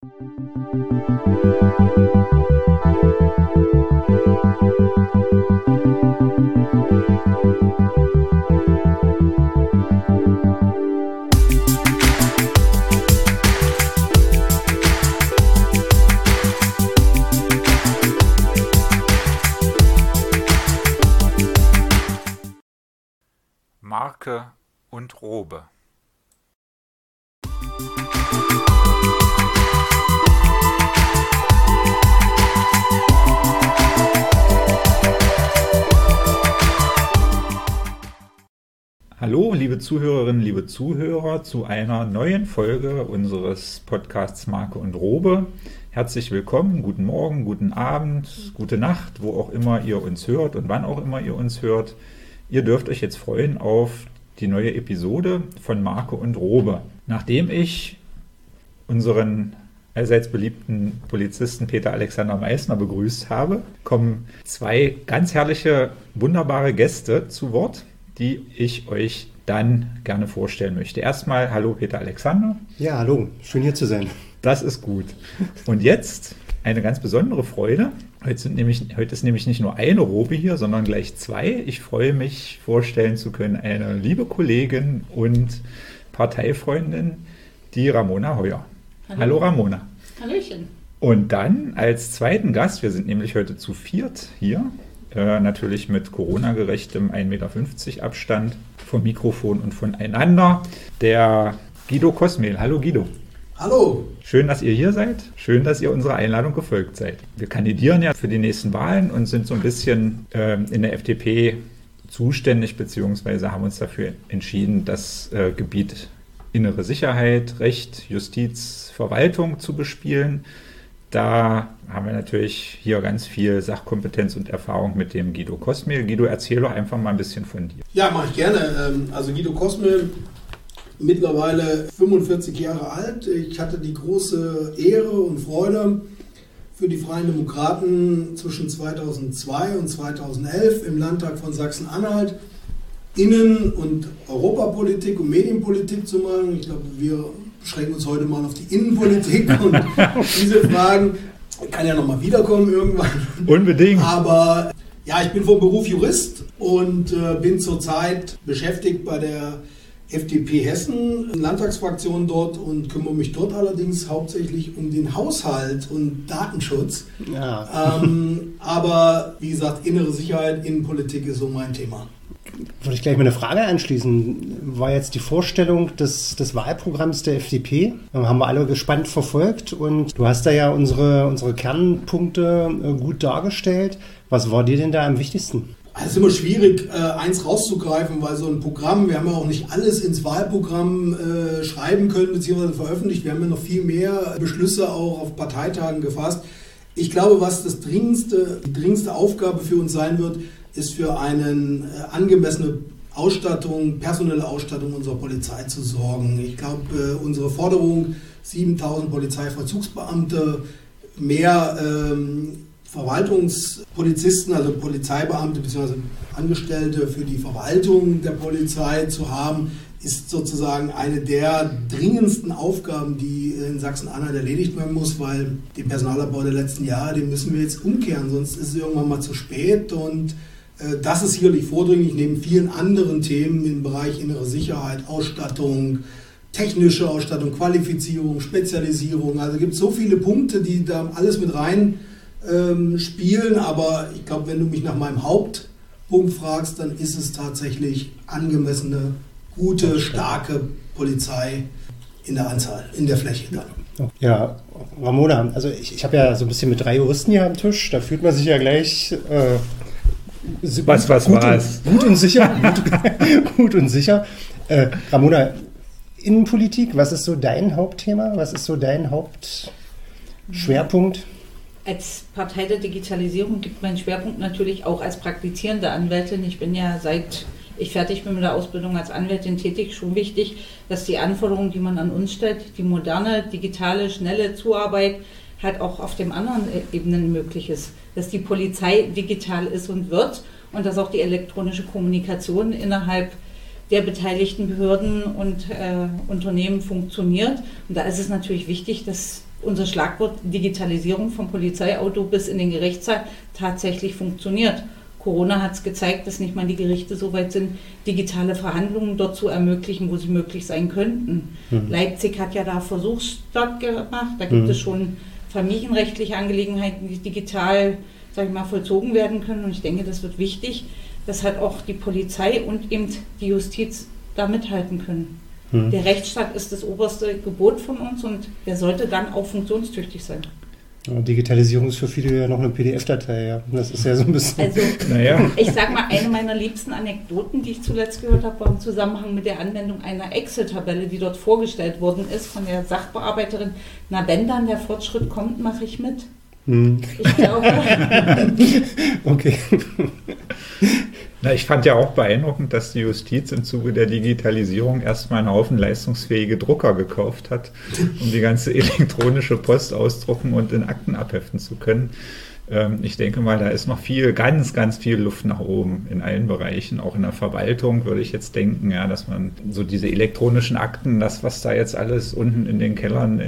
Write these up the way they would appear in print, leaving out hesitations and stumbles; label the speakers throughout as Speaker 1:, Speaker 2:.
Speaker 1: Marke und Robe.
Speaker 2: Hallo, liebe Zuhörerinnen, liebe Zuhörer, zu einer neuen Folge unseres Podcasts Marke und Robe. Herzlich willkommen, guten Morgen, guten Abend, gute Nacht, wo auch immer ihr uns hört und wann auch immer ihr uns hört. Ihr dürft euch jetzt freuen auf die neue Episode von Marke und Robe. Nachdem ich unseren allseits beliebten Polizisten Peter Alexander Meissner begrüßt habe, kommen zwei ganz herrliche, wunderbare Gäste zu Wort, die ich euch dann gerne vorstellen möchte. Erstmal, hallo Peter Alexander.
Speaker 3: Ja, hallo, schön hier zu sein.
Speaker 2: Das ist gut. Und jetzt eine ganz besondere Freude. Heute ist nämlich nicht nur eine Robe hier, sondern gleich zwei. Ich freue mich, vorstellen zu können, eine liebe Kollegin und Parteifreundin, die Ramona Heuer. Hallo Ramona.
Speaker 4: Hallöchen.
Speaker 2: Und dann als zweiten Gast, wir sind nämlich heute zu viert hier, natürlich mit Corona-gerechtem 1,50 Meter Abstand vom Mikrofon und voneinander, der Guido Kosmehl. Hallo Guido.
Speaker 5: Hallo.
Speaker 2: Schön, dass ihr hier seid. Schön, dass ihr unserer Einladung gefolgt seid. Wir kandidieren ja für die nächsten Wahlen und sind so ein bisschen in der FDP zuständig, beziehungsweise haben uns dafür entschieden, das Gebiet innere Sicherheit, Recht, Justiz, Verwaltung zu bespielen. Da haben wir natürlich hier ganz viel Sachkompetenz und Erfahrung mit dem Guido Kosmehl. Guido, erzähl doch einfach mal ein bisschen von dir.
Speaker 5: Ja, mache ich gerne. Also Guido Kosmehl, mittlerweile 45 Jahre alt. Ich hatte die große Ehre und Freude, für die Freien Demokraten zwischen 2002 und 2011 im Landtag von Sachsen-Anhalt Innen- und Europapolitik und Medienpolitik zu machen. Ich glaube, wir beschränken uns heute mal auf die Innenpolitik und diese Fragen kann ja nochmal wiederkommen irgendwann.
Speaker 2: Unbedingt.
Speaker 5: Aber ja, ich bin vom Beruf Jurist und bin zurzeit beschäftigt bei der FDP Hessen, Landtagsfraktion dort und kümmere mich dort allerdings hauptsächlich um den Haushalt und Datenschutz. Ja. Aber wie gesagt, innere Sicherheit, Innenpolitik ist so mein Thema.
Speaker 3: Würde ich gleich mal eine Frage anschließen. War jetzt die Vorstellung des Wahlprogramms der FDP? Haben wir alle gespannt verfolgt und du hast da ja unsere Kernpunkte gut dargestellt. Was war dir denn da am wichtigsten?
Speaker 5: Es ist immer schwierig, eins rauszugreifen, weil so ein Programm, wir haben ja auch nicht alles ins Wahlprogramm schreiben können bzw. veröffentlicht. Wir haben ja noch viel mehr Beschlüsse auch auf Parteitagen gefasst. Ich glaube, was die dringendste Aufgabe für uns sein wird, ist für eine angemessene Ausstattung, personelle Ausstattung unserer Polizei zu sorgen. Ich glaube, unsere Forderung, 7.000 Polizeivollzugsbeamte, mehr Verwaltungspolizisten, also Polizeibeamte bzw. Angestellte für die Verwaltung der Polizei zu haben, ist sozusagen eine der dringendsten Aufgaben, die in Sachsen-Anhalt erledigt werden muss, weil den Personalabbau der letzten Jahre, den müssen wir jetzt umkehren, sonst ist es irgendwann mal zu spät und das ist sicherlich vordringlich neben vielen anderen Themen im Bereich innere Sicherheit, Ausstattung, technische Ausstattung, Qualifizierung, Spezialisierung. Also gibt es so viele Punkte, die da alles mit rein spielen, aber ich glaube, wenn du mich nach meinem Hauptpunkt fragst, dann ist es tatsächlich angemessene, gute, starke Polizei in der Anzahl, in der Fläche dann.
Speaker 3: Ja, Ramona, also ich habe ja so ein bisschen mit 3 Juristen hier am Tisch, da fühlt man sich ja gleich
Speaker 2: was war's?
Speaker 3: Gut und sicher. Gut und sicher. Ramona, Innenpolitik, was ist so dein Hauptthema? Was ist so dein Hauptschwerpunkt?
Speaker 4: Als Partei der Digitalisierung liegt mein Schwerpunkt natürlich auch als praktizierende Anwältin. Ich bin ja seit ich fertig bin mit der Ausbildung als Anwältin tätig, schon wichtig, dass die Anforderungen, die man an uns stellt, die moderne, digitale, schnelle Zuarbeit halt auch auf den anderen Ebenen möglich ist. Dass die Polizei digital ist und wird und dass auch die elektronische Kommunikation innerhalb der beteiligten Behörden und Unternehmen funktioniert. Und da ist es natürlich wichtig, dass unser Schlagwort Digitalisierung vom Polizeiauto bis in den Gerichtssaal tatsächlich funktioniert. Corona hat es gezeigt, dass nicht mal die Gerichte so weit sind, digitale Verhandlungen dort zu ermöglichen, wo sie möglich sein könnten. Leipzig hat ja da Versuchsstart gemacht. Da gibt es schon familienrechtliche Angelegenheiten, die digital, sage ich mal, vollzogen werden können. Und ich denke, das wird wichtig, dass halt auch die Polizei und eben die Justiz da mithalten können. Der Rechtsstaat ist das oberste Gebot von uns und der sollte dann auch funktionstüchtig sein.
Speaker 3: Ja, Digitalisierung ist für viele ja noch eine PDF-Datei, ja. Das ist ja so ein bisschen...
Speaker 4: Also, ich sage mal, eine meiner liebsten Anekdoten, die ich zuletzt gehört habe, war im Zusammenhang mit der Anwendung einer Excel-Tabelle, die dort vorgestellt worden ist von der Sachbearbeiterin. Na, wenn dann der Fortschritt kommt, mache ich mit. Ich glaube...
Speaker 3: Okay.
Speaker 2: Na, ich fand ja auch beeindruckend, dass die Justiz im Zuge der Digitalisierung erstmal einen Haufen leistungsfähige Drucker gekauft hat, um die ganze elektronische Post ausdrucken und in Akten abheften zu können. Ich denke mal, da ist noch ganz, ganz viel Luft nach oben in allen Bereichen. Auch in der Verwaltung würde ich jetzt denken, ja, dass man so diese elektronischen Akten, das, was da jetzt alles unten in den Kellern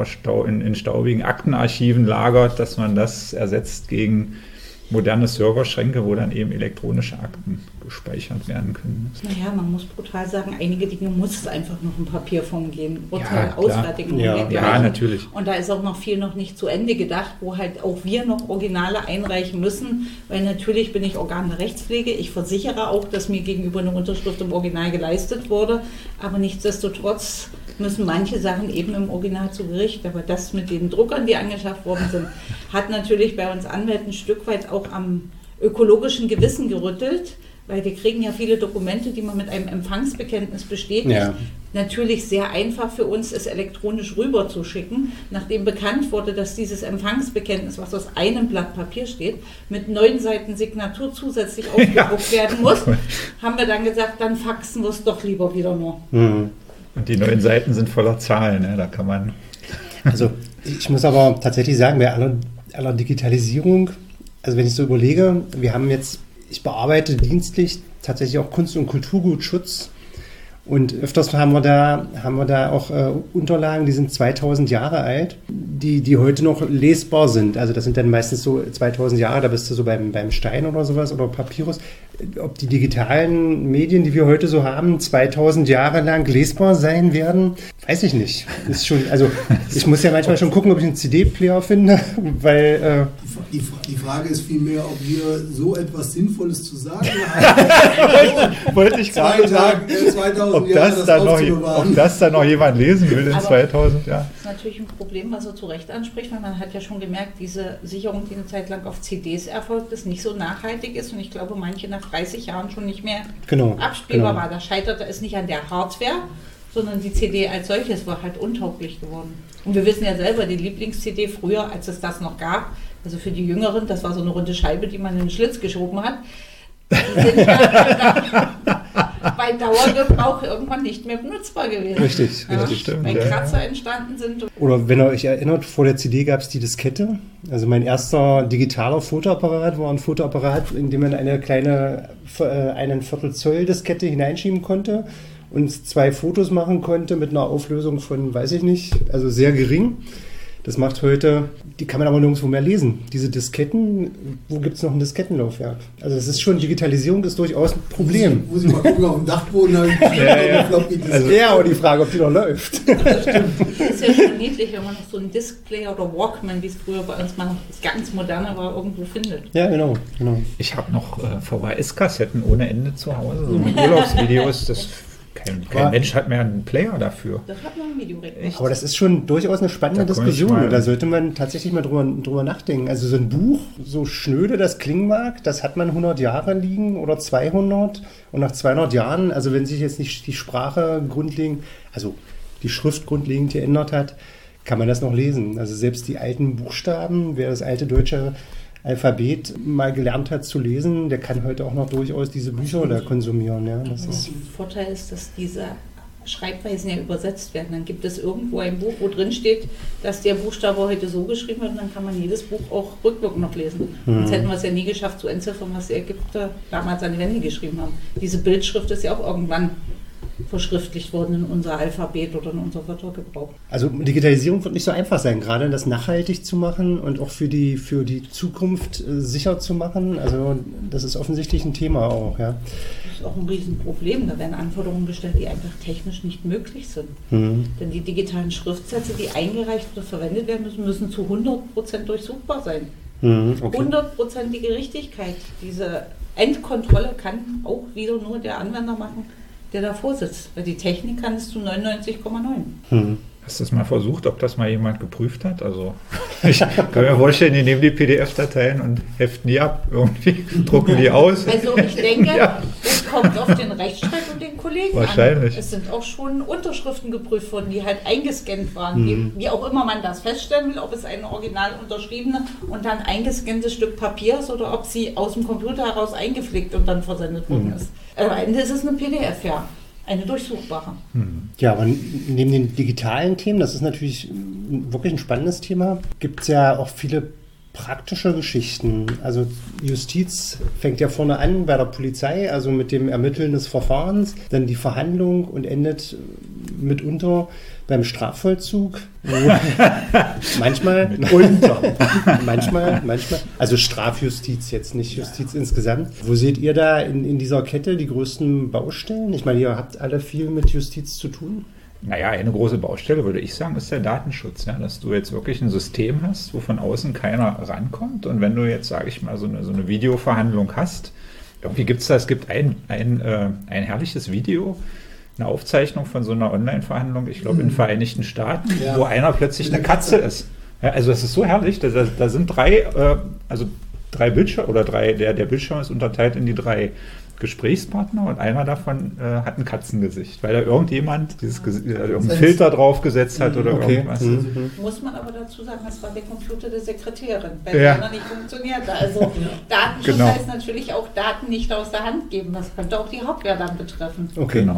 Speaker 2: in staubigen Aktenarchiven lagert, dass man das ersetzt gegen moderne Serverschränke, wo dann eben elektronische Akten gespeichert werden können.
Speaker 4: Naja, man muss brutal sagen, einige Dinge muss es einfach noch in Papierform geben. Urteil, Ausfertigung.
Speaker 2: Ja, natürlich.
Speaker 4: Und da ist auch noch viel noch nicht zu Ende gedacht, wo halt auch wir noch Originale einreichen müssen, weil natürlich bin ich Organ der Rechtspflege. Ich versichere auch, dass mir gegenüber eine Unterschrift im Original geleistet wurde, aber nichtsdestotrotz müssen manche Sachen eben im Original zu Gericht. Aber das mit den Druckern, die angeschafft worden sind, hat natürlich bei uns Anwälten ein Stück weit auch am ökologischen Gewissen gerüttelt, weil wir kriegen ja viele Dokumente, die man mit einem Empfangsbekenntnis bestätigt. Ja. Natürlich sehr einfach für uns ist, elektronisch rüber zu schicken. Nachdem bekannt wurde, dass dieses Empfangsbekenntnis, was aus einem Blatt Papier steht, mit 9 Seiten Signatur zusätzlich aufgedruckt werden muss, haben wir dann gesagt, dann faxen wir es doch lieber wieder nur.
Speaker 2: Und die 9 Seiten sind voller Zahlen, ne? Da kann man...
Speaker 3: Also ich muss aber tatsächlich sagen, bei aller Digitalisierung, also wenn ich so überlege, ich bearbeite dienstlich tatsächlich auch Kunst- und Kulturgutschutz und öfters haben wir da auch Unterlagen, die sind 2000 Jahre alt, die heute noch lesbar sind. Also das sind dann meistens so 2000 Jahre, da bist du so beim Stein oder sowas oder Papyrus. Ob die digitalen Medien, die wir heute so haben, 2000 Jahre lang lesbar sein werden, weiß ich nicht. Ist schon, also ich muss ja manchmal schon gucken, ob ich einen CD-Player finde, weil...
Speaker 5: Die Frage ist vielmehr, ob wir so etwas Sinnvolles zu sagen haben.
Speaker 2: Wollte ich gerade sagen,
Speaker 5: 2000
Speaker 2: ob das dann noch jemand lesen will in 2000 Jahren.
Speaker 4: Das ist natürlich ein Problem, was er zu Recht anspricht, weil man hat ja schon gemerkt, diese Sicherung, die eine Zeit lang auf CDs erfolgt ist, nicht so nachhaltig ist und ich glaube, manche nach 30 Jahren schon nicht mehr abspielbar war. Das scheiterte es nicht an der Hardware, sondern die CD als solches war halt untauglich geworden. Und wir wissen ja selber, die Lieblings-CD früher, als es das noch gab, also für die Jüngeren, das war so eine runde Scheibe, die man in den Schlitz geschoben hat. Die sind ja bei Dauergebrauch irgendwann nicht mehr benutzbar gewesen.
Speaker 3: Richtig,
Speaker 2: stimmt.
Speaker 4: Weil Kratzer entstanden sind.
Speaker 3: Oder wenn ihr euch erinnert, vor der CD gab es die Diskette. Also mein erster digitaler Fotoapparat war ein Fotoapparat, in dem man eine kleine 1/4 Zoll Diskette hineinschieben konnte und 2 Fotos machen konnte mit einer Auflösung von, weiß ich nicht, also sehr gering. Das macht heute, die kann man aber nirgendwo mehr lesen. Diese Disketten, wo gibt es noch ein Diskettenlaufwerk? Also das ist schon, Digitalisierung ist durchaus ein Problem.
Speaker 5: Muss ich mal gucken, auf dem Dachboden habe ich
Speaker 3: aber die Frage, ob die noch läuft.
Speaker 4: Das stimmt. Das ist ja schon niedlich, wenn man noch so einen Discplayer oder Walkman, wie es früher bei uns mal noch das ganz moderne war, irgendwo findet.
Speaker 3: Ja, genau.
Speaker 2: Ich habe noch VHS-Kassetten ohne Ende zu Hause, so mit Urlaubsvideos, das... Kein Mensch hat mehr einen Player dafür.
Speaker 4: Das hat man ein Videorekorder.
Speaker 3: Aber das ist schon durchaus eine spannende Diskussion. Da sollte man tatsächlich mal drüber nachdenken. Also so ein Buch, so schnöde das klingen mag, das hat man 100 Jahre liegen oder 200. Und nach 200 Jahren, also wenn sich jetzt nicht die Sprache grundlegend, also die Schrift grundlegend geändert hat, kann man das noch lesen. Also selbst die alten Buchstaben, wer das alte deutsche Alphabet mal gelernt hat zu lesen, der kann heute auch noch durchaus diese Bücher da konsumieren. Ja,
Speaker 4: der Vorteil ist, dass diese Schreibweisen ja übersetzt werden. Dann gibt es irgendwo ein Buch, wo drin steht, dass der Buchstabe heute so geschrieben wird und dann kann man jedes Buch auch rückwirkend noch lesen. Sonst hätten wir es ja nie geschafft zu entziffern, was die Ägypter damals an die Wände geschrieben haben. Diese Bildschrift ist ja auch irgendwann verschriftlicht worden in unser Alphabet oder in unser Wörtergebrauch.
Speaker 3: Also Digitalisierung wird nicht so einfach sein, gerade das nachhaltig zu machen und auch für die Zukunft sicher zu machen. Also das ist offensichtlich ein Thema auch, ja.
Speaker 4: Das ist auch ein Riesenproblem. Da werden Anforderungen gestellt, die einfach technisch nicht möglich sind. Denn die digitalen Schriftsätze, die eingereicht oder verwendet werden müssen zu 100% durchsuchbar sein. Okay. 100%ige Richtigkeit. Diese Endkontrolle kann auch wieder nur der Anwender machen, der davor sitzt. Weil die Technik kann es zu 99,9.
Speaker 2: Hast du das mal versucht, ob das mal jemand geprüft hat? Also ich kann mir vorstellen, die nehmen die PDF-Dateien und heften die ab, irgendwie drucken die aus.
Speaker 4: Also ich denke, es kommt auf den Rechtsstreit und den Kollegen
Speaker 2: Wahrscheinlich.
Speaker 4: an. Es sind auch schon Unterschriften geprüft worden, die halt eingescannt waren. Wie auch immer man das feststellen will, ob es eine original unterschriebene und dann eingescanntes Stück Papier ist oder ob sie aus dem Computer heraus eingepflegt und dann versendet worden ist. Am Ende ist es eine PDF, ja. Eine durchsuchbare.
Speaker 3: Ja, aber neben den digitalen Themen, das ist natürlich wirklich ein spannendes Thema, gibt es ja auch viele praktische Geschichten. Also Justiz fängt ja vorne an bei der Polizei, also mit dem Ermitteln des Verfahrens, dann die Verhandlung und endet mitunter beim Strafvollzug. Manchmal, also Strafjustiz, jetzt nicht Justiz insgesamt. Wo seht ihr da in dieser Kette die größten Baustellen? Ich meine, ihr habt alle viel mit Justiz zu tun.
Speaker 2: Naja, eine große Baustelle, würde ich sagen, ist der Datenschutz. Ja? Dass du jetzt wirklich ein System hast, wo von außen keiner rankommt. Und wenn du jetzt, sage ich mal, so eine Videoverhandlung hast, irgendwie gibt es da, es gibt ein herrliches Video, eine Aufzeichnung von so einer Online-Verhandlung, ich glaube in den Vereinigten Staaten, wo einer plötzlich eine Katze ist. Ja, also das ist so herrlich, da sind drei Bildschirme, oder der Bildschirm ist unterteilt in die 3 Gesprächspartner und einer davon hat ein Katzengesicht, weil da irgendjemand irgendeinen Filter draufgesetzt hat oder irgendwas.
Speaker 4: Muss man aber dazu sagen, das war der Computer der Sekretärin, weil der noch nicht funktionierte. Also Datenschutz heißt natürlich auch Daten nicht aus der Hand geben. Das könnte auch die Hardware dann betreffen.
Speaker 3: Okay, genau.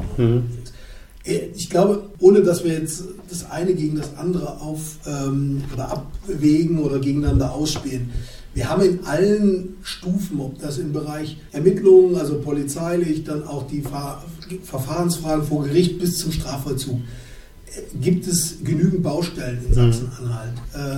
Speaker 5: Ich glaube, ohne dass wir jetzt das eine gegen das andere oder abwägen oder gegeneinander ausspielen, wir haben in allen Stufen, ob das im Bereich Ermittlungen, also polizeilich, dann auch die Verfahrensfragen vor Gericht bis zum Strafvollzug, gibt es genügend Baustellen in Sachsen-Anhalt.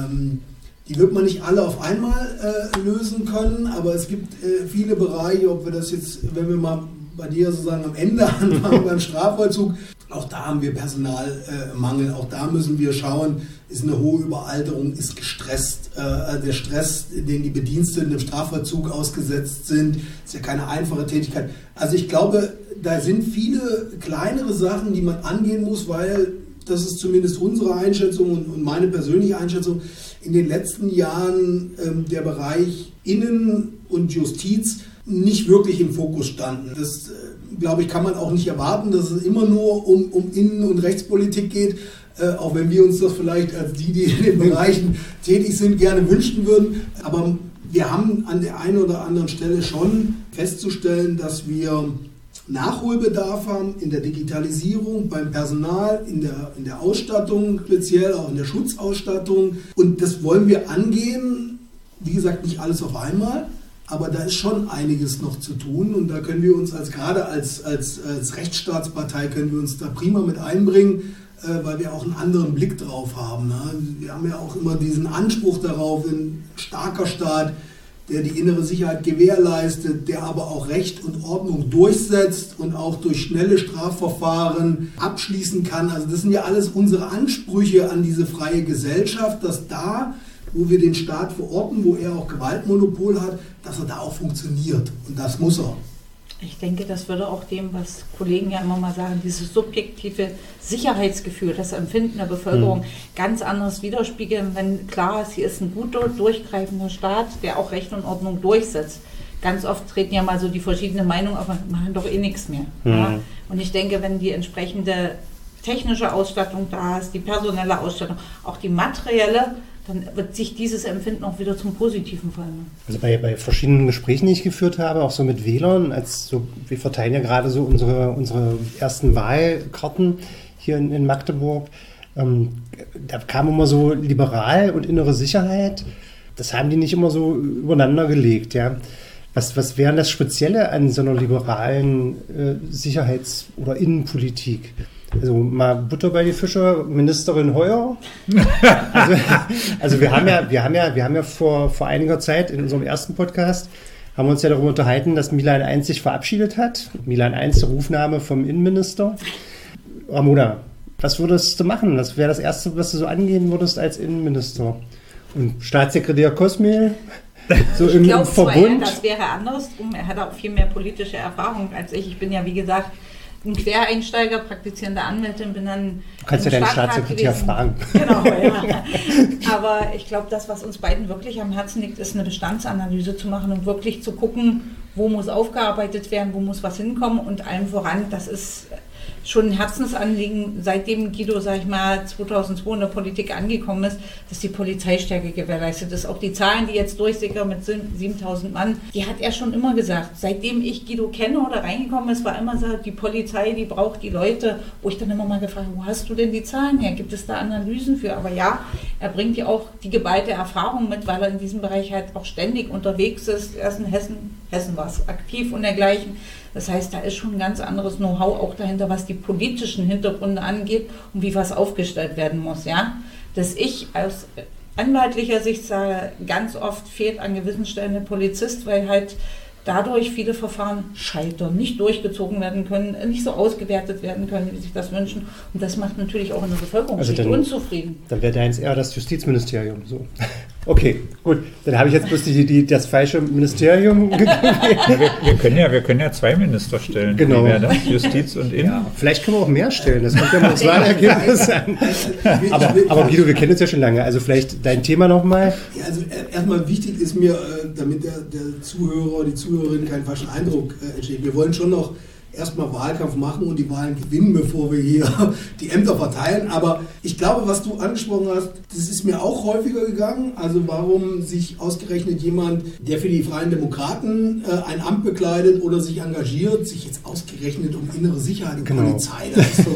Speaker 5: Die wird man nicht alle auf einmal lösen können, aber es gibt viele Bereiche, ob wir das jetzt, wenn wir mal bei dir sozusagen am Ende anfangen beim Strafvollzug, auch da haben wir Personalmangel, auch da müssen wir schauen, ist eine hohe Überalterung, ist gestresst. Der Stress, den die Bediensteten im Strafvollzug ausgesetzt sind, ist ja keine einfache Tätigkeit. Also ich glaube, da sind viele kleinere Sachen, die man angehen muss, weil, das ist zumindest unsere Einschätzung und meine persönliche Einschätzung, in den letzten Jahren der Bereich Innen- und Justiz nicht wirklich im Fokus standen. Das, glaube ich, kann man auch nicht erwarten, dass es immer nur um Innen- und Rechtspolitik geht, auch wenn wir uns das vielleicht als die in den Bereichen tätig sind, gerne wünschen würden. Aber wir haben an der einen oder anderen Stelle schon festzustellen, dass wir Nachholbedarf haben in der Digitalisierung, beim Personal, in der Ausstattung, speziell auch in der Schutzausstattung. Und das wollen wir angehen. Wie gesagt, nicht alles auf einmal. Aber da ist schon einiges noch zu tun und da können wir uns gerade als Rechtsstaatspartei können wir uns da prima mit einbringen, weil wir auch einen anderen Blick drauf haben. Ne? Wir haben ja auch immer diesen Anspruch darauf, ein starker Staat, der die innere Sicherheit gewährleistet, der aber auch Recht und Ordnung durchsetzt und auch durch schnelle Strafverfahren abschließen kann. Also das sind ja alles unsere Ansprüche an diese freie Gesellschaft, dass da, wo wir den Staat verorten, wo er auch Gewaltmonopol hat, dass er da auch funktioniert. Und das muss er.
Speaker 4: Ich denke, das würde auch dem, was Kollegen ja immer mal sagen, dieses subjektive Sicherheitsgefühl, das Empfinden der Bevölkerung ganz anders widerspiegeln, wenn klar ist, hier ist ein guter, durchgreifender Staat, der auch Recht und Ordnung durchsetzt. Ganz oft treten ja mal so die verschiedenen Meinungen auf, wir machen doch eh nichts mehr. Ja? Und ich denke, wenn die entsprechende technische Ausstattung da ist, die personelle Ausstattung, auch die materielle, dann wird sich dieses Empfinden auch wieder zum Positiven verändern.
Speaker 3: Also bei verschiedenen Gesprächen, die ich geführt habe, auch so mit Wählern, wir verteilen ja gerade so unsere ersten Wahlkarten hier in Magdeburg, da kam immer so liberal und innere Sicherheit, das haben die nicht immer so übereinander gelegt, ja. Was wäre das Spezielle an so einer liberalen Sicherheits- oder Innenpolitik? Also mal Butter bei die Fische, Ministerin Heuer. Also wir haben ja vor einiger Zeit in unserem ersten Podcast haben wir uns ja darüber unterhalten, dass Milan 1 sich verabschiedet hat. Milan 1, der Rufname vom Innenminister. Ramona, was würdest du machen? Das wäre das Erste, was du so angehen würdest als Innenminister. Und Staatssekretär Kosmel, so im Verbund.
Speaker 4: Das wäre andersrum. Er hat auch viel mehr politische Erfahrung als ich. Ich bin ja, wie gesagt, ein Quereinsteiger, praktizierende Anwältin, bin dann.
Speaker 3: Du kannst ja deinen Staatssekretär fragen.
Speaker 4: Genau, ja. Aber ich glaube, das, was uns beiden wirklich am Herzen liegt, ist eine Bestandsanalyse zu machen und wirklich zu gucken, wo muss aufgearbeitet werden, wo muss was hinkommen und allem voran, das ist schon ein Herzensanliegen, seitdem Guido, sag ich mal, 2002 in der Politik angekommen ist, dass die Polizeistärke gewährleistet ist. Auch die Zahlen, die jetzt durchsickern mit 7.000 Mann, die hat er schon immer gesagt. Seitdem ich Guido kenne oder reingekommen ist, war immer so, die Polizei, die braucht die Leute, wo ich dann immer mal gefragt habe, wo hast du denn die Zahlen her? Gibt es da Analysen für? Aber ja, er bringt ja auch die geballte Erfahrung mit, weil er in diesem Bereich halt auch ständig unterwegs ist. Er ist in Hessen war es aktiv und dergleichen. Das heißt, da ist schon ein ganz anderes Know-how auch dahinter, was die politischen Hintergründe angeht und wie was aufgestellt werden muss. Ja? Dass ich aus anwaltlicher Sicht sage, ganz oft fehlt an gewissen Stellen der Polizist, weil halt dadurch viele Verfahren scheitern, nicht durchgezogen werden können, nicht so ausgewertet werden können, wie sich das wünschen. Und das macht natürlich auch in der Bevölkerung unzufrieden.
Speaker 3: Dann wäre deins eher das Justizministerium. So. Okay, gut. Dann habe ich jetzt bloß das falsche Ministerium gegeben.
Speaker 2: Wir können ja 2 Minister stellen.
Speaker 3: Genau.
Speaker 2: Wie wäre das? Justiz und Innen?
Speaker 3: Ja, vielleicht können wir auch mehr stellen. Das kommt ja mal das Wahlergebnis an. Aber Guido, wir kennen uns ja schon lange. Also vielleicht dein Thema nochmal.
Speaker 5: Ja, also erstmal wichtig ist mir, damit der Zuhörer, die Zuhörerin keinen falschen Eindruck entsteht. Wir wollen schon noch erstmal Wahlkampf machen und die Wahlen gewinnen, bevor wir hier die Ämter verteilen. Aber ich glaube, was du angesprochen hast, das ist mir auch häufiger gegangen. Also warum sich ausgerechnet jemand, der für die Freien Demokraten ein Amt bekleidet oder sich engagiert, sich jetzt ausgerechnet um innere Sicherheit und Polizei, das ist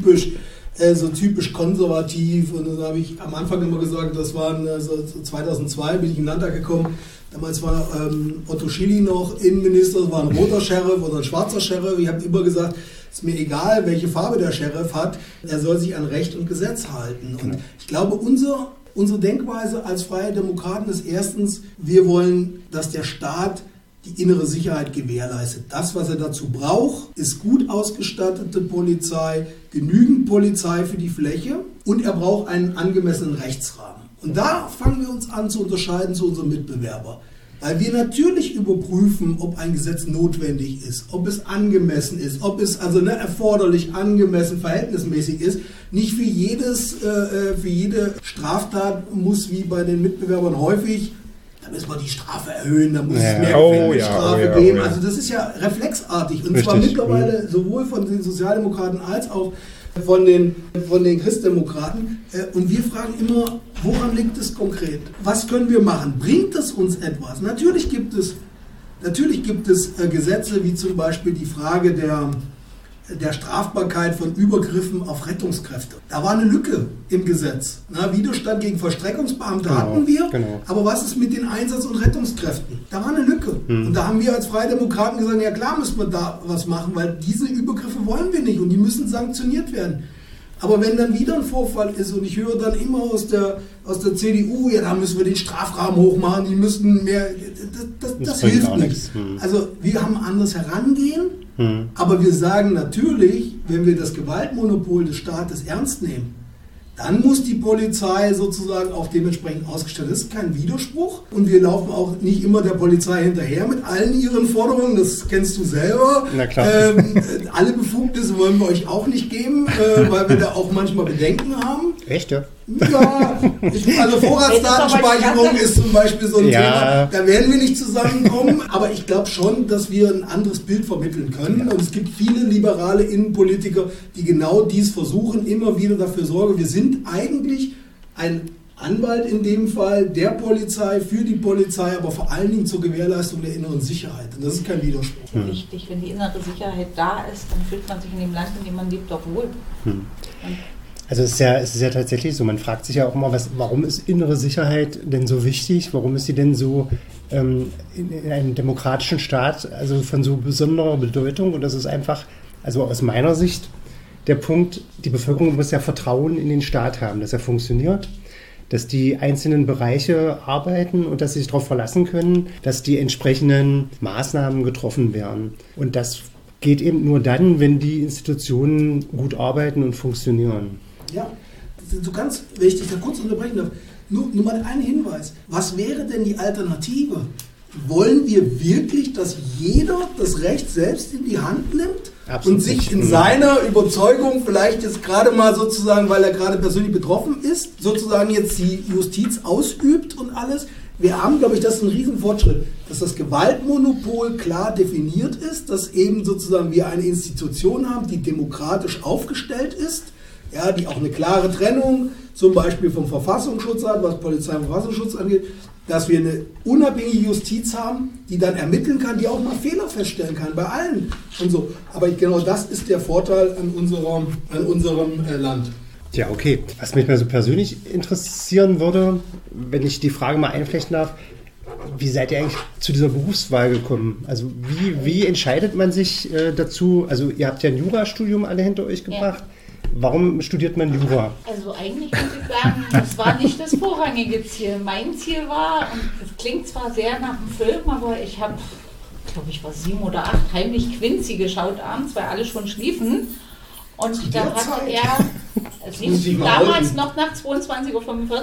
Speaker 5: so typisch konservativ. Und dann habe ich am Anfang immer gesagt, das waren 2002, bin ich in den Landtag gekommen. Damals war Otto Schily noch Innenminister, das war ein roter Sheriff oder ein schwarzer Sheriff. Ich habe immer gesagt, es ist mir egal, welche Farbe der Sheriff hat, er soll sich an Recht und Gesetz halten. Und ich glaube, unsere Denkweise als Freie Demokraten ist erstens, wir wollen, dass der Staat die innere Sicherheit gewährleistet. Das, was er dazu braucht, ist gut ausgestattete Polizei, genügend Polizei für die Fläche und er braucht einen angemessenen Rechtsrahmen. Und da fangen wir uns an zu unterscheiden zu unserem Mitbewerber. Weil wir natürlich überprüfen, ob ein Gesetz notwendig ist, ob es angemessen ist, ob es erforderlich, angemessen, verhältnismäßig ist. Nicht für jede Straftat muss wie bei den Mitbewerbern häufig, da müssen wir die Strafe erhöhen, da muss es mehr Gefängnisstrafe geben. Also das ist ja reflexartig. Und zwar mittlerweile sowohl von den Sozialdemokraten als auch von den Christdemokraten. Und wir fragen immer, woran liegt es konkret? Was können wir machen? Bringt es uns etwas? Natürlich gibt es Gesetze, wie zum Beispiel die Frage der Strafbarkeit von Übergriffen auf Rettungskräfte. Da war eine Lücke im Gesetz. Widerstand gegen Vollstreckungsbeamte hatten wir, aber was ist mit den Einsatz- und Rettungskräften? Da war eine Lücke. Und da haben wir als Freie Demokraten gesagt, ja klar müssen wir da was machen, weil diese Übergriffe wollen wir nicht und die müssen sanktioniert werden. Aber wenn dann wieder ein Vorfall ist und ich höre dann immer aus der CDU, ja, da müssen wir den Strafrahmen hochmachen, die müssten mehr, das hilft nichts. Also wir haben ein anderes Herangehen, aber wir sagen natürlich, wenn wir das Gewaltmonopol des Staates ernst nehmen, dann muss die Polizei sozusagen auch dementsprechend ausgestattet. Das ist kein Widerspruch und wir laufen auch nicht immer der Polizei hinterher mit allen ihren Forderungen, das kennst du selber.
Speaker 3: Na klar.
Speaker 5: Alle Befugnisse wollen wir euch auch nicht geben, weil wir da auch manchmal Bedenken haben.
Speaker 3: Echt, ja?
Speaker 5: Ja, also Vorratsdatenspeicherung ist zum Beispiel so ein Thema, da werden wir nicht zusammenkommen, aber ich glaube schon, dass wir ein anderes Bild vermitteln können und es gibt viele liberale Innenpolitiker, die genau dies versuchen, immer wieder dafür sorgen, wir sind eigentlich ein Anwalt in dem Fall der Polizei, für die Polizei, aber vor allen Dingen zur Gewährleistung der inneren Sicherheit. Und das ist kein Widerspruch.
Speaker 4: Wichtig, wenn die innere Sicherheit da ist, dann fühlt man sich in dem Land, in dem man lebt, auch wohl.
Speaker 3: Also es ist ja tatsächlich so, man fragt sich ja auch immer, warum ist innere Sicherheit denn so wichtig? Warum ist sie denn so in einem demokratischen Staat also von so besonderer Bedeutung. Und das ist einfach, also aus meiner Sicht, der Punkt, die Bevölkerung muss ja Vertrauen in den Staat haben, dass er funktioniert, dass die einzelnen Bereiche arbeiten und dass sie sich darauf verlassen können, dass die entsprechenden Maßnahmen getroffen werden. Und das geht eben nur dann, wenn die Institutionen gut arbeiten und funktionieren.
Speaker 5: Ja, so ganz, wenn ich dich da kurz unterbrechen darf, nur mal einen Hinweis. Was wäre denn die Alternative? Wollen wir wirklich, dass jeder das Recht selbst in die Hand nimmt? Absolut. Und sich in seiner Überzeugung vielleicht jetzt gerade mal sozusagen, weil er gerade persönlich betroffen ist, sozusagen jetzt die Justiz ausübt und alles? Wir haben, glaube ich, das ist ein Riesenfortschritt, dass das Gewaltmonopol klar definiert ist, dass eben sozusagen wir eine Institution haben, die demokratisch aufgestellt ist, ja, die auch eine klare Trennung zum Beispiel vom Verfassungsschutz hat, was Polizei und Verfassungsschutz angeht, dass wir eine unabhängige Justiz haben, die dann ermitteln kann, die auch mal Fehler feststellen kann, bei allen und so. Aber genau das ist der Vorteil an unserem Land.
Speaker 3: Ja, okay. Was mich mal so persönlich interessieren würde, wenn ich die Frage mal einflechten darf, wie seid ihr eigentlich zu dieser Berufswahl gekommen? Also wie entscheidet man sich dazu? Also ihr habt ja ein Jurastudium alle hinter euch gebracht. Ja. Warum studiert man Jura?
Speaker 4: Also eigentlich muss ich sagen, das war nicht das vorrangige Ziel. Mein Ziel war, und es klingt zwar sehr nach einem Film, aber ich habe, glaube ich, war 7 oder 8 heimlich Quincy geschaut abends, weil alle schon schliefen. Und da hat er, es lief damals noch nach 22:45 Uhr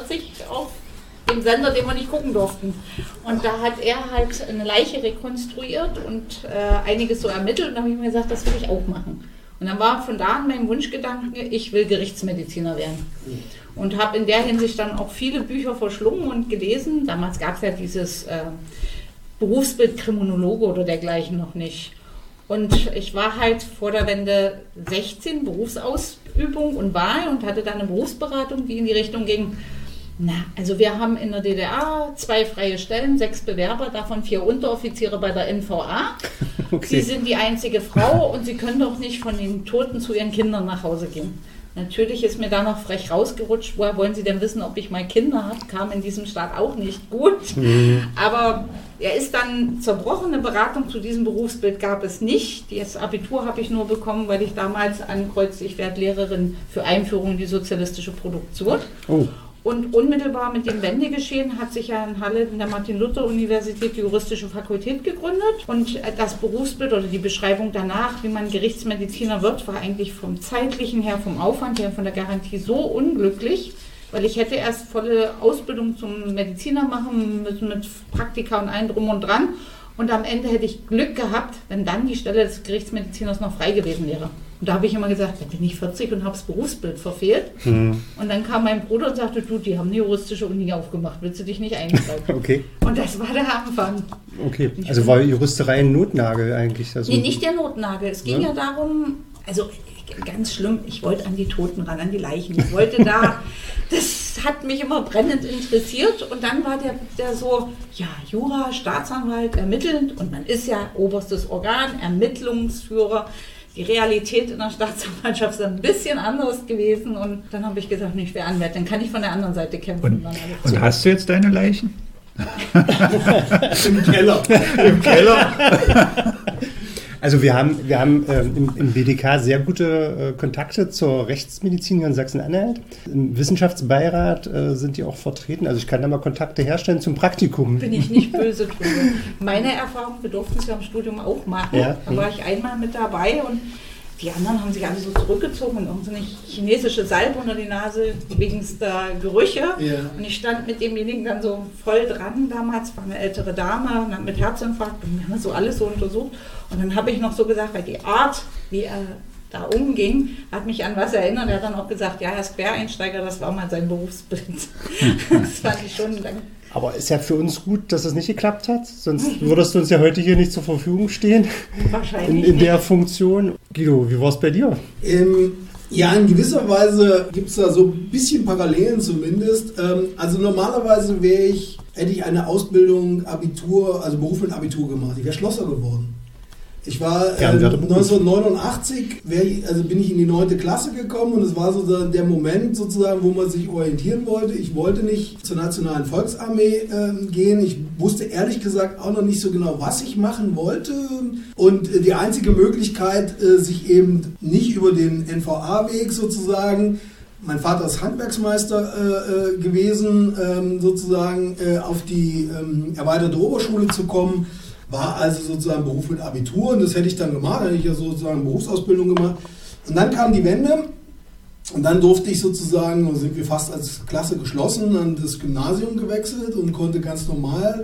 Speaker 4: auf dem Sender, den wir nicht gucken durften. Und da hat er halt eine Leiche rekonstruiert und einiges so ermittelt. Und da habe ich mir gesagt, das will ich auch machen. Und dann war von da an mein Wunschgedanke, ich will Gerichtsmediziner werden. Und habe in der Hinsicht dann auch viele Bücher verschlungen und gelesen. Damals gab es ja dieses Berufsbild Kriminologe oder dergleichen noch nicht. Und ich war halt vor der Wende 16, Berufsausübung und Wahl und hatte dann eine Berufsberatung, die in die Richtung ging, also wir haben in der DDR 2 freie Stellen, 6 Bewerber, davon 4 Unteroffiziere bei der NVA. Okay. Sie sind die einzige Frau und Sie können doch nicht von den Toten zu Ihren Kindern nach Hause gehen. Natürlich ist mir da noch frech rausgerutscht, woher wollen Sie denn wissen, ob ich mal Kinder habe? Kam in diesem Staat auch nicht gut. Aber er ist dann zerbrochen, eine Beratung zu diesem Berufsbild gab es nicht. Das Abitur habe ich nur bekommen, weil ich damals ankreuze, ich werde Lehrerin für Einführung in die sozialistische Produktion. Oh. Und unmittelbar mit dem Wendegeschehen hat sich ja in Halle in der Martin-Luther-Universität die juristische Fakultät gegründet. Und das Berufsbild oder die Beschreibung danach, wie man Gerichtsmediziner wird, war eigentlich vom zeitlichen her, vom Aufwand her, von der Garantie so unglücklich, weil ich hätte erst volle Ausbildung zum Mediziner machen müssen mit Praktika und allem drum und dran. Und am Ende hätte ich Glück gehabt, wenn dann die Stelle des Gerichtsmediziners noch frei gewesen wäre. Und da habe ich immer gesagt, ich bin ich 40 und habe das Berufsbild verfehlt. Und dann kam mein Bruder und sagte, du, die haben eine juristische Uni aufgemacht, willst du dich nicht einschreiben? Okay. Und das war der Anfang. Okay, also war Juristerei ein Notnagel eigentlich? Also nee, nicht der Notnagel. Es ging ja darum, also ganz schlimm, ich wollte an die Toten ran, an die Leichen. Ich wollte da, das hat mich immer brennend interessiert. Und dann war der so, ja, Jura, Staatsanwalt, ermittelnd. Und man ist ja oberstes Organ, Ermittlungsführer. Die Realität in der Staatsanwaltschaft ist ein bisschen anders gewesen und dann habe ich gesagt, ich wäre Anwalt, dann kann ich von der anderen Seite kämpfen.
Speaker 2: Und hast du jetzt deine Leichen?
Speaker 5: Im Keller.
Speaker 2: Im Keller.
Speaker 3: Also wir haben im BDK sehr gute Kontakte zur Rechtsmedizin hier in Sachsen-Anhalt. Im Wissenschaftsbeirat sind die auch vertreten. Also ich kann da mal Kontakte herstellen zum Praktikum. Bin ich nicht böse drüber. Meine Erfahrung, wir durften es ja im Studium auch machen. Ja. Da war ich einmal mit dabei und die anderen haben sich alle so zurückgezogen und irgendeine chinesische Salbe unter die Nase wegen der Gerüche. Ja. Und ich stand mit demjenigen dann so voll dran. Damals war eine ältere Dame und hat mit Herzinfarkt und wir haben so alles so untersucht. Und dann habe ich noch so gesagt, weil die Art, wie er da umging, hat mich an was erinnert. Er hat dann auch gesagt, ja, er ist Quereinsteiger, das war mal sein Berufsbild. Das fand ich schon. Aber ist ja für uns gut, dass es nicht geklappt hat. Sonst würdest du uns ja heute hier nicht zur Verfügung stehen. Wahrscheinlich. In der Funktion. Guido, wie war es bei dir?
Speaker 5: Ja, in gewisser Weise gibt es da so ein bisschen Parallelen zumindest. Also normalerweise hätte ich eine Ausbildung, Abitur, also Beruf mit Abitur gemacht. Ich wäre Schlosser geworden. Ich war 1989, bin ich in die 9. Klasse gekommen und es war so der Moment sozusagen, wo man sich orientieren wollte. Ich wollte nicht zur Nationalen Volksarmee gehen. Ich wusste ehrlich gesagt auch noch nicht so genau, was ich machen wollte. Und die einzige Möglichkeit, sich eben nicht über den NVA-Weg sozusagen, mein Vater ist Handwerksmeister gewesen, sozusagen auf die erweiterte Oberschule zu kommen, war also sozusagen Beruf mit Abitur und das hätte ich dann gemacht, hätte ich ja sozusagen Berufsausbildung gemacht. Und dann kam die Wende und dann durfte ich sozusagen, sind wir fast als Klasse geschlossen, an das Gymnasium gewechselt und konnte ganz normal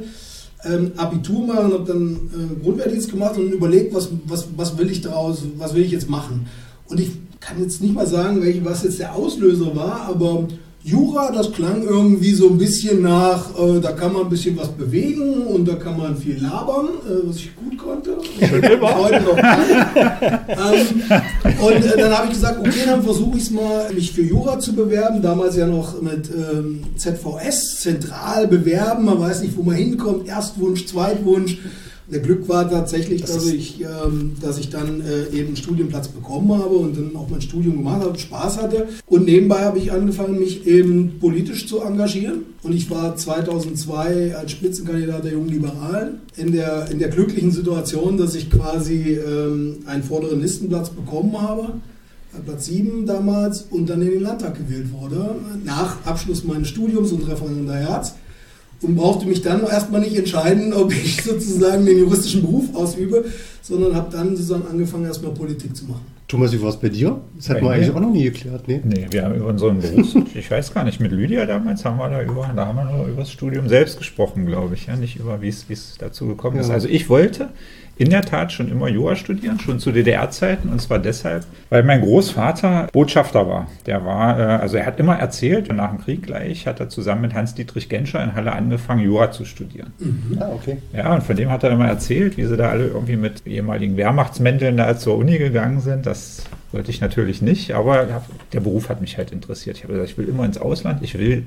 Speaker 5: Abitur machen, habe dann Grundwehrdienst gemacht und überlegt, was will ich daraus, was will ich jetzt machen. Und ich kann jetzt nicht mal sagen, was jetzt der Auslöser war, aber Jura, das klang irgendwie so ein bisschen nach, da kann man ein bisschen was bewegen und da kann man viel labern, was ich gut konnte. Heute noch kann. Und dann habe ich gesagt, okay, dann versuche ich es mal, mich für Jura zu bewerben. Damals ja noch mit ZVS, zentral bewerben, man weiß nicht, wo man hinkommt, Erstwunsch, Zweitwunsch. Der Glück war tatsächlich, dass ich dann eben einen Studienplatz bekommen habe und dann auch mein Studium gemacht habe, Spaß hatte. Und nebenbei habe ich angefangen, mich eben politisch zu engagieren. Und ich war 2002 als Spitzenkandidat der Jungen Liberalen in der glücklichen Situation, dass ich quasi einen vorderen Listenplatz bekommen habe. Platz 7 damals und dann in den Landtag gewählt wurde, nach Abschluss meines Studiums und Referendariats. Und brauchte mich dann erstmal nicht entscheiden, ob ich sozusagen den juristischen Beruf ausübe, sondern habe dann sozusagen angefangen, erstmal Politik zu machen.
Speaker 3: Thomas, wie war es bei dir? Das hat man eigentlich auch noch nie geklärt, ne?
Speaker 2: Nee, wir haben über unseren Beruf, ich weiß gar nicht, mit Lydia damals haben wir nur über das Studium selbst gesprochen, glaube ich, ja, nicht über wie es dazu gekommen ist. Also ich wollte in der Tat schon immer Jura studieren, schon zu DDR-Zeiten, und zwar deshalb, weil mein Großvater Botschafter war. Der war, er hat immer erzählt, und nach dem Krieg gleich hat er zusammen mit Hans-Dietrich Genscher in Halle angefangen, Jura zu studieren.
Speaker 3: Mhm. Ah, okay.
Speaker 2: Ja, und von dem hat er immer erzählt, wie sie da alle irgendwie mit ehemaligen Wehrmachtsmänteln da zur Uni gegangen sind. Das wollte ich natürlich nicht, aber der Beruf hat mich halt interessiert. Ich habe gesagt, ich will immer ins Ausland, ich will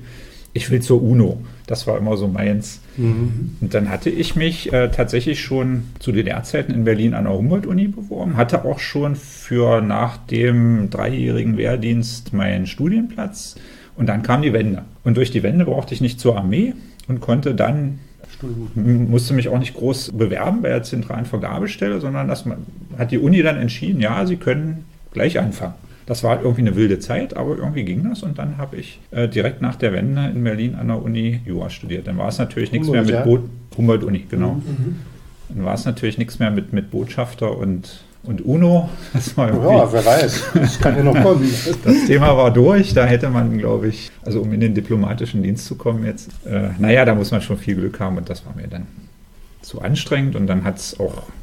Speaker 2: zur UNO. Das war immer so meins. Mhm. Und dann hatte ich mich tatsächlich schon zu DDR-Zeiten in Berlin an der Humboldt-Uni beworben, hatte auch schon für nach dem 3-jährigen Wehrdienst meinen Studienplatz. Und dann kam die Wende. Und durch die Wende brauchte ich nicht zur Armee und konnte dann, musste mich auch nicht groß bewerben bei der zentralen Vergabestelle, sondern hat die Uni dann entschieden, ja, Sie können gleich anfangen. Das war halt irgendwie eine wilde Zeit, aber irgendwie ging das. Und dann habe ich direkt nach der Wende in Berlin an der Uni Jura studiert. Dann war es natürlich nichts mehr mit Humboldt-Uni, genau. Mhm. Dann war es natürlich nichts mehr mit Botschafter und UNO. Das war
Speaker 3: wer weiß, das kann ja noch kommen.
Speaker 2: Das Thema war durch, da hätte man, glaube ich, also um in den diplomatischen Dienst zu kommen jetzt, da muss man schon viel Glück haben und das war mir dann zu anstrengend und dann hat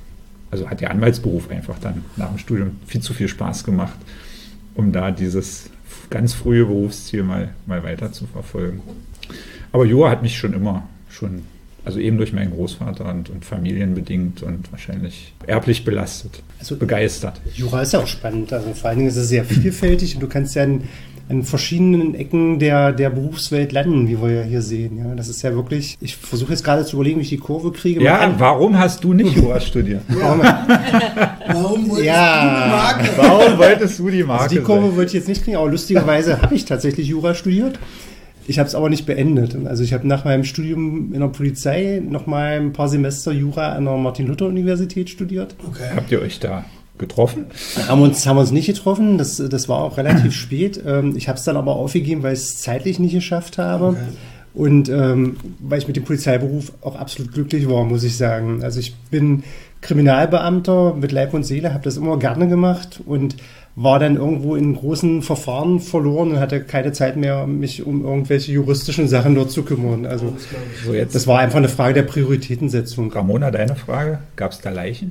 Speaker 2: der Anwaltsberuf einfach dann nach dem Studium viel zu viel Spaß gemacht, um da dieses ganz frühe Berufsziel mal weiter zu verfolgen. Aber Jura hat mich schon immer, also eben durch meinen Großvater und familienbedingt und wahrscheinlich erblich belastet, begeistert.
Speaker 3: Jura ist ja auch spannend, also vor allen Dingen ist es sehr vielfältig und du kannst ja an verschiedenen Ecken der Berufswelt landen, wie wir ja hier sehen. Ja, das ist ja wirklich, ich versuche jetzt gerade zu überlegen, wie ich die Kurve kriege.
Speaker 2: Warum hast du nicht Jura studiert?
Speaker 5: Warum
Speaker 2: wolltest du die Marke?
Speaker 3: Also die Kurve wollte ich jetzt nicht kriegen, aber lustigerweise habe ich tatsächlich Jura studiert. Ich habe es aber nicht beendet. Also ich habe nach meinem Studium in der Polizei noch mal ein paar Semester Jura an der Martin-Luther-Universität studiert.
Speaker 2: Okay. Habt ihr euch da getroffen?
Speaker 3: Haben uns nicht getroffen, das war auch relativ spät. Ich habe es dann aber aufgegeben, weil ich es zeitlich nicht geschafft habe. Okay. Und weil ich mit dem Polizeiberuf auch absolut glücklich war, muss ich sagen. Also ich bin Kriminalbeamter mit Leib und Seele, habe das immer gerne gemacht und war dann irgendwo in großen Verfahren verloren und hatte keine Zeit mehr, mich um irgendwelche juristischen Sachen dort zu kümmern. Also das war einfach eine Frage der Prioritätensetzung.
Speaker 2: Ramona, deine Frage? Gab es da Leichen?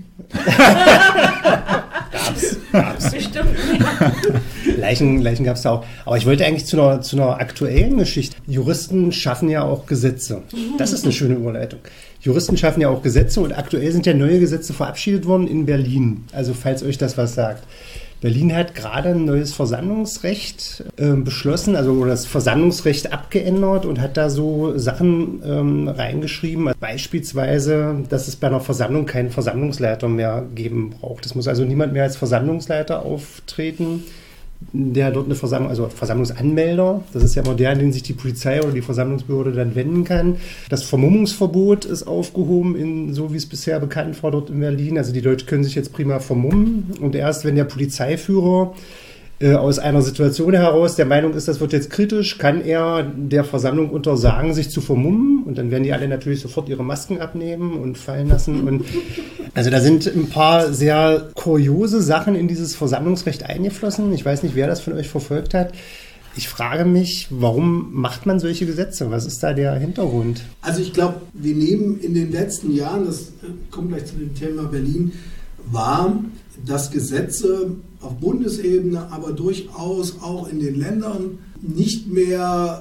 Speaker 4: Gab's. Bestimmt nicht.
Speaker 3: Leichen gab es da auch. Aber ich wollte eigentlich zu einer aktuellen Geschichte. Juristen schaffen ja auch Gesetze. Das ist eine schöne Überleitung. Juristen schaffen ja auch Gesetze und aktuell sind ja neue Gesetze verabschiedet worden in Berlin. Also falls euch das was sagt. Berlin hat gerade ein neues Versammlungsrecht beschlossen, also das Versammlungsrecht abgeändert und hat da so Sachen reingeschrieben, beispielsweise, dass es bei einer Versammlung keinen Versammlungsleiter mehr geben braucht. Es muss also niemand mehr als Versammlungsleiter auftreten, der dort eine Versammlung, also Versammlungsanmelder, das ist ja immer der, an den sich die Polizei oder die Versammlungsbehörde dann wenden kann. Das Vermummungsverbot ist aufgehoben, so wie es bisher bekannt war dort in Berlin. Also die Leute können sich jetzt prima vermummen und erst wenn der Polizeiführer aus einer Situation heraus der Meinung ist, das wird jetzt kritisch, kann er der Versammlung untersagen, sich zu vermummen und dann werden die alle natürlich sofort ihre Masken abnehmen und fallen lassen. Und also da sind ein paar sehr kuriose Sachen in dieses Versammlungsrecht eingeflossen. Ich weiß nicht, wer das von euch verfolgt hat. Ich frage mich, warum macht man solche Gesetze? Was ist da der Hintergrund?
Speaker 5: Also ich glaube, wir nehmen in den letzten Jahren, das kommt gleich zu dem Thema Berlin, wahr, dass Gesetze auf Bundesebene, aber durchaus auch in den Ländern nicht mehr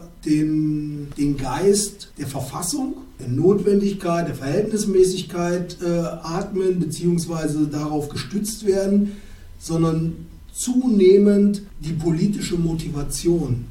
Speaker 5: den Geist der Verfassung, der Notwendigkeit, der Verhältnismäßigkeit atmen bzw. darauf gestützt werden, sondern zunehmend die politische Motivation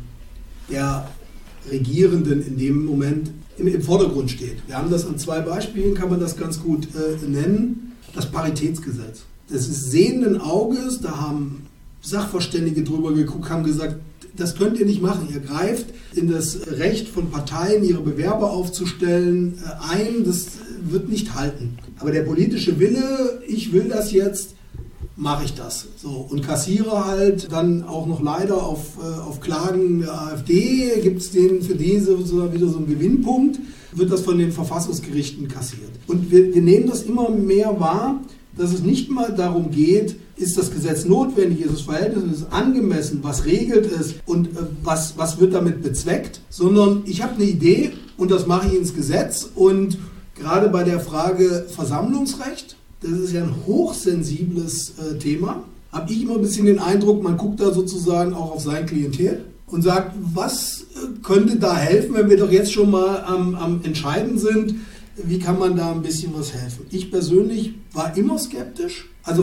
Speaker 5: der Regierenden in dem Moment im Vordergrund steht. Wir haben das an 2 Beispielen, kann man das ganz gut nennen. Das Paritätsgesetz. Das ist sehenden Auges, da haben Sachverständige drüber geguckt, haben gesagt, das könnt ihr nicht machen. Ihr greift in das Recht von Parteien, ihre Bewerber aufzustellen, ein. Das wird nicht halten. Aber der politische Wille, ich will das jetzt, mache ich das. So, und kassiere halt dann auch noch leider auf Klagen der AfD, gibt es denen für diese wieder so einen Gewinnpunkt, wird das von den Verfassungsgerichten kassiert. Und wir nehmen das immer mehr wahr, dass es nicht mal darum geht, ist das Gesetz notwendig, ist das Verhältnis, ist es angemessen, was regelt es und was wird damit bezweckt, sondern ich habe eine Idee und das mache ich ins Gesetz. Und gerade bei der Frage Versammlungsrecht, das ist ja ein hochsensibles Thema, habe ich immer ein bisschen den Eindruck, man guckt da sozusagen auch auf sein Klientel und sagt, was könnte da helfen, wenn wir doch jetzt schon mal am Entscheiden sind, wie kann man da ein bisschen was helfen? Ich persönlich war immer skeptisch. Also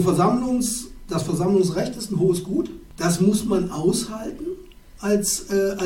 Speaker 5: das Versammlungsrecht ist ein hohes Gut. Das muss man aushalten als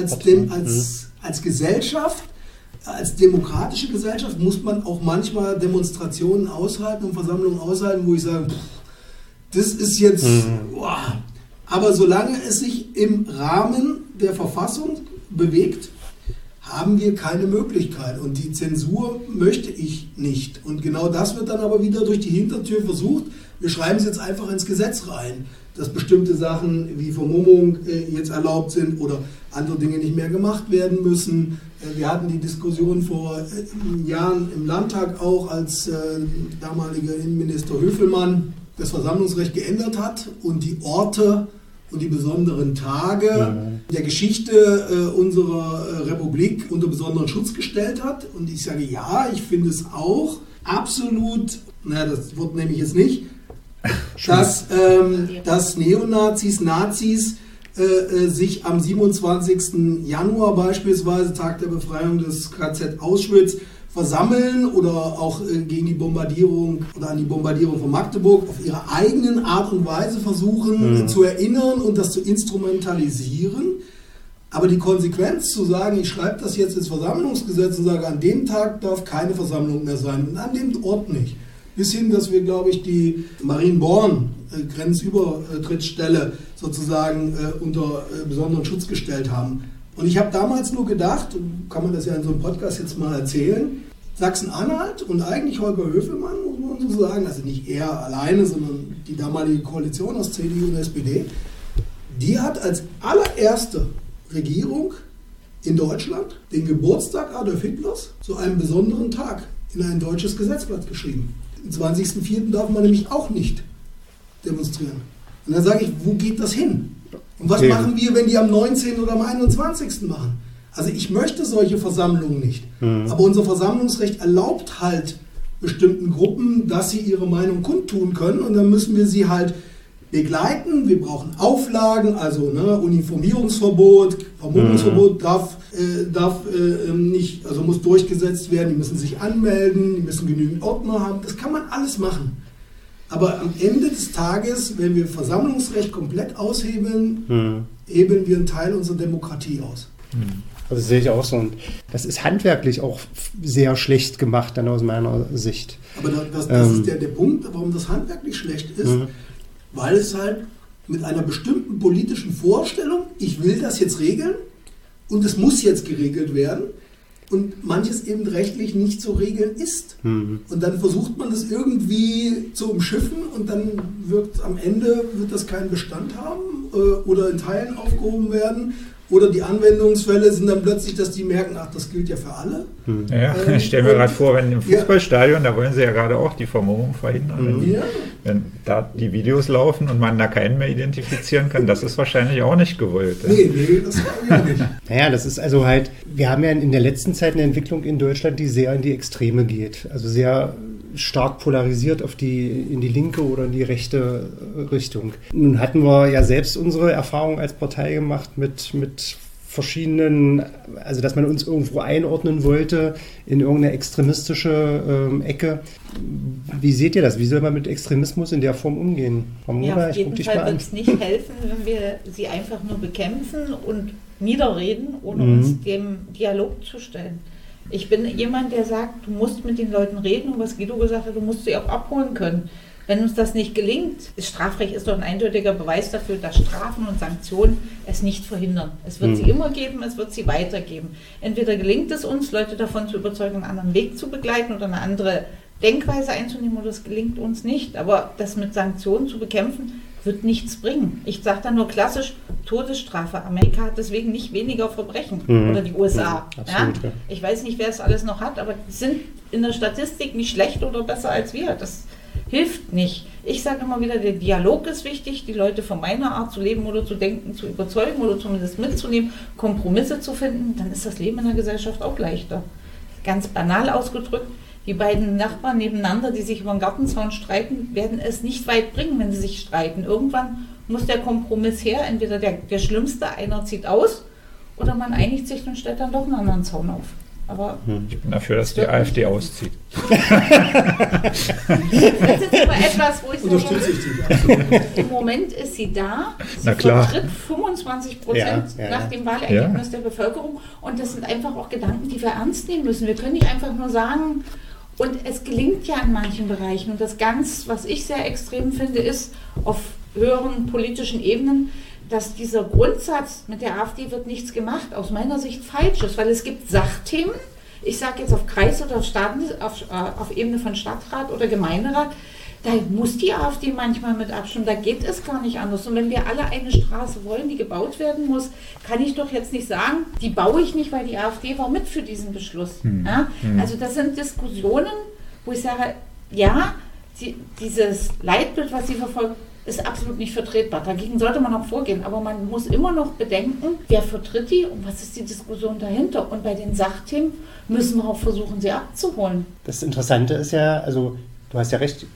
Speaker 5: Gesellschaft. Als demokratische Gesellschaft muss man auch manchmal Demonstrationen aushalten und Versammlungen aushalten, wo ich sage, das ist jetzt... Wow. Aber solange es sich im Rahmen der Verfassung bewegt, haben wir keine Möglichkeit. Und die Zensur möchte ich nicht. Und genau das wird dann aber wieder durch die Hintertür versucht. Wir schreiben es jetzt einfach ins Gesetz rein, dass bestimmte Sachen wie Vermummung jetzt erlaubt sind oder andere Dinge nicht mehr gemacht werden müssen. Wir hatten die Diskussion vor Jahren im Landtag auch, als damaliger Innenminister Höfelmann das Versammlungsrecht geändert hat und die Orte und die besonderen Tage der Geschichte unserer Republik unter besonderen Schutz gestellt hat. Und ich sage, ja, ich finde es auch absolut, das Wort nehme ich jetzt nicht, dass Neonazis, Nazis sich am 27. Januar beispielsweise, Tag der Befreiung des KZ Auschwitz, versammeln oder auch gegen die Bombardierung oder an die Bombardierung von Magdeburg auf ihre eigenen Art und Weise versuchen zu erinnern und das zu instrumentalisieren. Aber die Konsequenz zu sagen, ich schreibe das jetzt ins Versammlungsgesetz und sage, an dem Tag darf keine Versammlung mehr sein und an dem Ort nicht. Bis hin, dass wir, glaube ich, die Marienborn Grenzübertrittsstelle sozusagen unter besonderen Schutz gestellt haben. Und ich habe damals nur gedacht, kann man das ja in so einem Podcast jetzt mal erzählen, Sachsen-Anhalt und eigentlich Holger Höfelmann, muss man so sagen, also nicht er alleine, sondern die damalige Koalition aus CDU und SPD, die hat als allererste Regierung in Deutschland den Geburtstag Adolf Hitlers zu einem besonderen Tag in ein deutsches Gesetzblatt geschrieben. Am 20.04. darf man nämlich auch nicht demonstrieren. Und dann sage ich, wo geht das hin? Und was machen wir, wenn die am 19. oder am 21. machen? Also ich möchte solche Versammlungen nicht. Aber unser Versammlungsrecht erlaubt halt bestimmten Gruppen, dass sie ihre Meinung kundtun können. Und dann müssen wir sie halt begleiten. Wir brauchen Auflagen, also Uniformierungsverbot, Vermummungsverbot darf nicht, also muss durchgesetzt werden. Die müssen sich anmelden, die müssen genügend Ordner haben. Das kann man alles machen. Aber am Ende des Tages, wenn wir Versammlungsrecht komplett aushebeln, hebeln wir einen Teil unserer Demokratie aus.
Speaker 3: Also das sehe ich auch so. Und das ist handwerklich auch sehr schlecht gemacht, dann aus meiner Sicht.
Speaker 5: Aber das ist der Punkt, warum das handwerklich schlecht ist, weil es halt mit einer bestimmten politischen Vorstellung, ich will das jetzt regeln und es muss jetzt geregelt werden, und manches eben rechtlich nicht zu regeln ist. Und dann versucht man das irgendwie zu umschiffen und dann wird am Ende das keinen Bestand haben oder in Teilen aufgehoben werden. Oder die Anwendungsfälle sind dann plötzlich, dass die merken, ach, das gilt ja für alle.
Speaker 2: Ja, ich stelle mir gerade vor, wenn im Fußballstadion, da wollen sie ja gerade auch die Vermummung verhindern. Wenn da die Videos laufen und man da keinen mehr identifizieren kann, das ist wahrscheinlich auch nicht gewollt.
Speaker 5: Nee, das war ja nicht.
Speaker 3: Naja, das ist also halt, wir haben ja in der letzten Zeit eine Entwicklung in Deutschland, die sehr in die Extreme geht. Also sehr stark polarisiert in die linke oder in die rechte Richtung. Nun hatten wir ja selbst unsere Erfahrung als Partei gemacht mit verschiedenen, also dass man uns irgendwo einordnen wollte in irgendeine extremistische Ecke. Wie seht ihr das? Wie soll man mit Extremismus in der Form umgehen?
Speaker 4: Ja, auf jeden Fall wird es nicht helfen, wenn wir sie einfach nur bekämpfen und niederreden, ohne uns dem Dialog zu stellen. Ich bin jemand, der sagt, du musst mit den Leuten reden und was Guido gesagt hat, du musst sie auch abholen können. Wenn uns das nicht gelingt, Strafrecht ist doch ein eindeutiger Beweis dafür, dass Strafen und Sanktionen es nicht verhindern. Es wird sie immer geben, es wird sie weitergeben. Entweder gelingt es uns, Leute davon zu überzeugen, einen anderen Weg zu begleiten oder eine andere Denkweise einzunehmen, oder es gelingt uns nicht. Aber das mit Sanktionen zu bekämpfen, wird nichts bringen. Ich sage da nur klassisch Todesstrafe. Amerika hat deswegen nicht weniger Verbrechen oder die USA.
Speaker 3: Absolut, ja.
Speaker 4: Ich weiß nicht, wer es alles noch hat, aber die sind in der Statistik nicht schlechter oder besser als wir. Das hilft nicht. Ich sage immer wieder, der Dialog ist wichtig, die Leute von meiner Art zu leben oder zu denken, zu überzeugen oder zumindest mitzunehmen, Kompromisse zu finden, dann ist das Leben in der Gesellschaft auch leichter. Ganz banal ausgedrückt, die beiden Nachbarn nebeneinander, die sich über den Gartenzaun streiten, werden es nicht weit bringen, wenn sie sich streiten. Irgendwann muss der Kompromiss her, entweder der Schlimmste, einer zieht aus, oder man einigt sich und stellt dann doch einen anderen Zaun auf. Aber
Speaker 2: ich bin dafür, dass die AfD auszieht.
Speaker 4: Das ist aber etwas, wo ich
Speaker 5: Unterstütze ich dich, absolut.
Speaker 4: Im Moment ist sie da. Sie
Speaker 2: Na klar.
Speaker 4: vertritt 25% nach dem Wahlergebnis der Bevölkerung. Und das sind einfach auch Gedanken, die wir ernst nehmen müssen. Wir können nicht einfach nur sagen, und es gelingt ja in manchen Bereichen. Und das ganz, was ich sehr extrem finde, ist auf höheren politischen Ebenen, dass dieser Grundsatz, mit der AfD wird nichts gemacht, aus meiner Sicht falsch ist, weil es gibt Sachthemen, ich sage jetzt auf Kreis- oder auf Ebene von Stadtrat oder Gemeinderat, da muss die AfD manchmal mit abstimmen, da geht es gar nicht anders. Und wenn wir alle eine Straße wollen, die gebaut werden muss, kann ich doch jetzt nicht sagen, die baue ich nicht, weil die AfD war mit für diesen Beschluss. Ja? Also das sind Diskussionen, wo ich sage, ja, dieses Leitbild, was sie verfolgt, ist absolut nicht vertretbar. Dagegen sollte man auch vorgehen. Aber man muss immer noch bedenken, wer vertritt die und was ist die Diskussion dahinter. Und bei den Sachthemen müssen wir auch versuchen, sie abzuholen.
Speaker 3: Das Interessante ist ja, also du hast ja recht,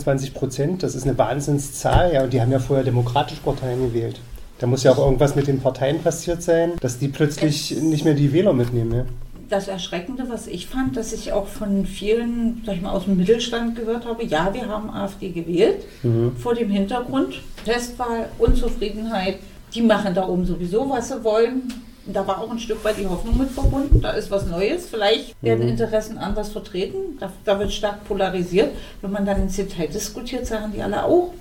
Speaker 3: 25%, das ist eine Wahnsinnszahl. Ja, und die haben ja vorher demokratische Parteien gewählt. Da muss ja auch irgendwas mit den Parteien passiert sein, dass die plötzlich nicht mehr die Wähler mitnehmen. Ja?
Speaker 4: Das Erschreckende, was ich fand, dass ich auch von vielen, sag ich mal, aus dem Mittelstand gehört habe, ja, wir haben AfD gewählt, vor dem Hintergrund, Testwahl, Unzufriedenheit, die machen da oben sowieso, was sie wollen. Und da war auch ein Stück weit die Hoffnung mit verbunden, da ist was Neues, vielleicht werden Interessen anders vertreten, da wird stark polarisiert. Wenn man dann ins Detail diskutiert, sagen die alle auch.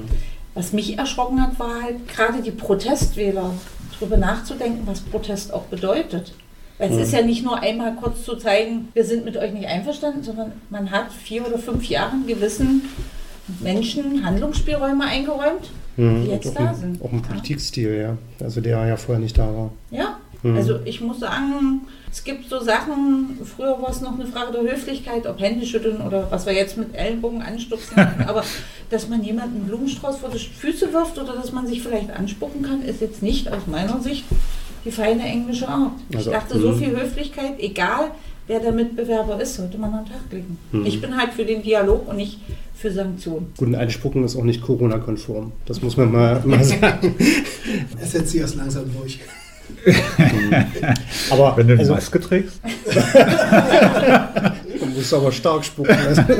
Speaker 4: Was mich erschrocken hat, war halt gerade die Protestwähler, darüber nachzudenken, was Protest auch bedeutet. Weil es ist ja nicht nur einmal kurz zu zeigen, wir sind mit euch nicht einverstanden, sondern man hat 4 oder 5 Jahren gewissen Menschen Handlungsspielräume eingeräumt, die jetzt da sind.
Speaker 3: Auch ein Politikstil, ja. Also der ja vorher nicht da war.
Speaker 4: Ja, also ich muss sagen, es gibt so Sachen, früher war es noch eine Frage der Höflichkeit, ob Hände schütteln oder was wir jetzt mit Ellenbogen anstupsen machen, aber dass man jemanden einen Blumenstrauß vor die Füße wirft oder dass man sich vielleicht anspucken kann, ist jetzt nicht aus meiner Sicht die feine englische Art. Ich dachte, so viel Höflichkeit, egal wer der Mitbewerber ist, sollte man an den Tag legen. Ich bin halt für den Dialog und nicht für Sanktionen.
Speaker 3: Gut, ein Einspucken ist auch nicht Corona-konform. Das muss man mal sagen.
Speaker 5: Er setzt sich erst langsam durch.
Speaker 3: Aber
Speaker 2: wenn du eine Maske trägst?
Speaker 3: musst aber stark spucken.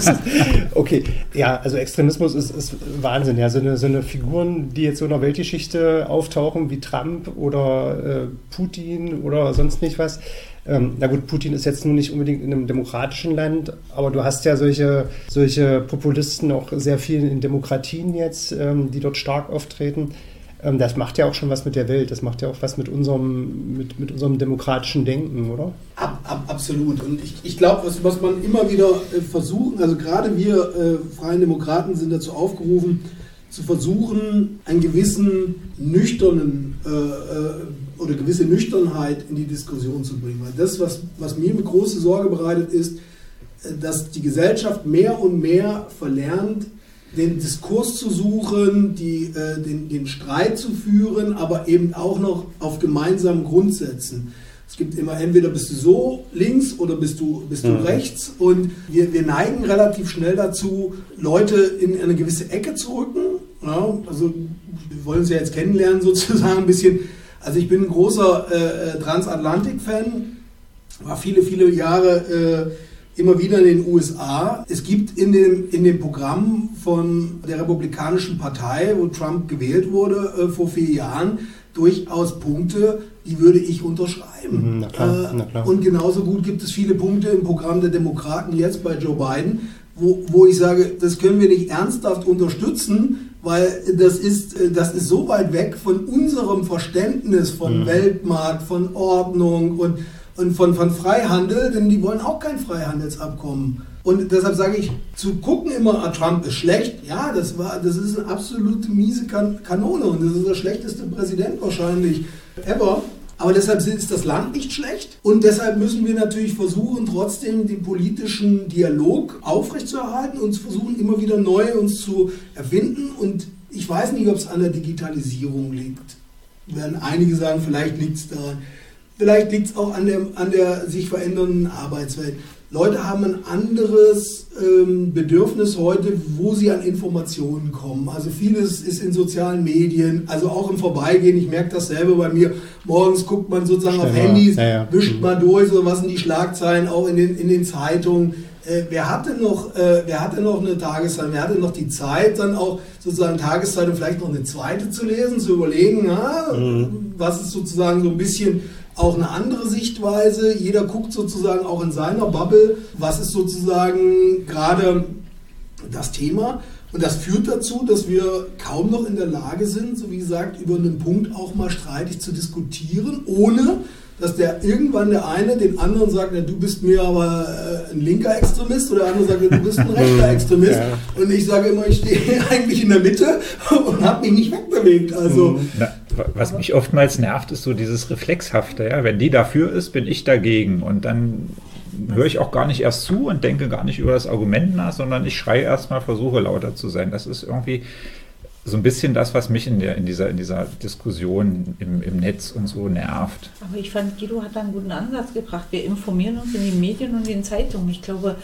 Speaker 3: Okay, ja, also Extremismus ist Wahnsinn. Ja, so eine Figuren, die jetzt so in der Weltgeschichte auftauchen, wie Trump oder Putin oder sonst nicht was. Na gut, Putin ist jetzt nun nicht unbedingt in einem demokratischen Land, aber du hast ja solche Populisten auch sehr viel in Demokratien jetzt, die dort stark auftreten. Das macht ja auch schon was mit der Welt, das macht ja auch was mit unserem demokratischen Denken, oder?
Speaker 5: Absolut. Und ich glaube, was man immer wieder versuchen, also gerade wir Freien Demokraten sind dazu aufgerufen, zu versuchen, einen gewissen nüchternen oder gewisse Nüchternheit in die Diskussion zu bringen. Weil das, was mir eine große Sorge bereitet, ist, dass die Gesellschaft mehr und mehr verlernt, den Diskurs zu suchen, den Streit zu führen, aber eben auch noch auf gemeinsamen Grundsätzen. Es gibt immer, entweder bist du so links oder bist du rechts, und wir neigen relativ schnell dazu, Leute in eine gewisse Ecke zu rücken. Ja, also wir wollen uns ja jetzt kennenlernen sozusagen ein bisschen. Also ich bin ein großer Transatlantik-Fan, war viele, viele Jahre immer wieder in den USA. Es gibt in dem Programm von der Republikanischen Partei, wo Trump gewählt wurde vor 4 Jahren, durchaus Punkte, die würde ich unterschreiben.
Speaker 3: Na klar.
Speaker 5: Und genauso gut gibt es viele Punkte im Programm der Demokraten jetzt bei Joe Biden, wo ich sage, das können wir nicht ernsthaft unterstützen, weil das ist so weit weg von unserem Verständnis von Weltmarkt, von Ordnung und von Freihandel, denn die wollen auch kein Freihandelsabkommen. Und deshalb sage ich, zu gucken immer, Trump ist schlecht, ja, das ist eine absolute miese Kanone und das ist der schlechteste Präsident wahrscheinlich ever. Aber deshalb ist das Land nicht schlecht und deshalb müssen wir natürlich versuchen, trotzdem den politischen Dialog aufrechtzuerhalten und versuchen, immer wieder neu uns zu erfinden. Und ich weiß nicht, ob es an der Digitalisierung liegt. Werden einige sagen, vielleicht liegt es daran. Vielleicht liegt es auch an der sich verändernden Arbeitswelt. Leute haben ein anderes Bedürfnis heute, wo sie an Informationen kommen. Also vieles ist in sozialen Medien, also auch im Vorbeigehen. Ich merke das selber bei mir. Morgens guckt man sozusagen auf Handys, wischt mal durch, so was sind die Schlagzeilen, auch in den Zeitungen. Wer hatte noch eine Tageszeitung? Wer hatte noch die Zeit, dann auch sozusagen Tageszeitung vielleicht noch eine zweite zu lesen, zu überlegen, was ist sozusagen so ein bisschen auch eine andere Sichtweise. Jeder guckt sozusagen auch in seiner Bubble, was ist sozusagen gerade das Thema. Und das führt dazu, dass wir kaum noch in der Lage sind, so wie gesagt, über einen Punkt auch mal streitig zu diskutieren, ohne dass irgendwann der eine den anderen sagt, du bist mir aber ein linker Extremist, oder der andere sagt, du bist ein rechter Extremist. Ja. Und ich sage immer, ich stehe eigentlich in der Mitte und habe mich nicht wegbewegt. Also,
Speaker 2: was mich oftmals nervt, ist so dieses Reflexhafte. Ja? Wenn die dafür ist, bin ich dagegen. Und dann höre ich auch gar nicht erst zu und denke gar nicht über das Argument nach, sondern ich schreie erstmal, versuche lauter zu sein. Das ist irgendwie so ein bisschen das, was mich in dieser Diskussion im Netz und so nervt.
Speaker 4: Aber ich fand, Guido hat da einen guten Ansatz gebracht. Wir informieren uns in den Medien und in den Zeitungen. Ich glaube,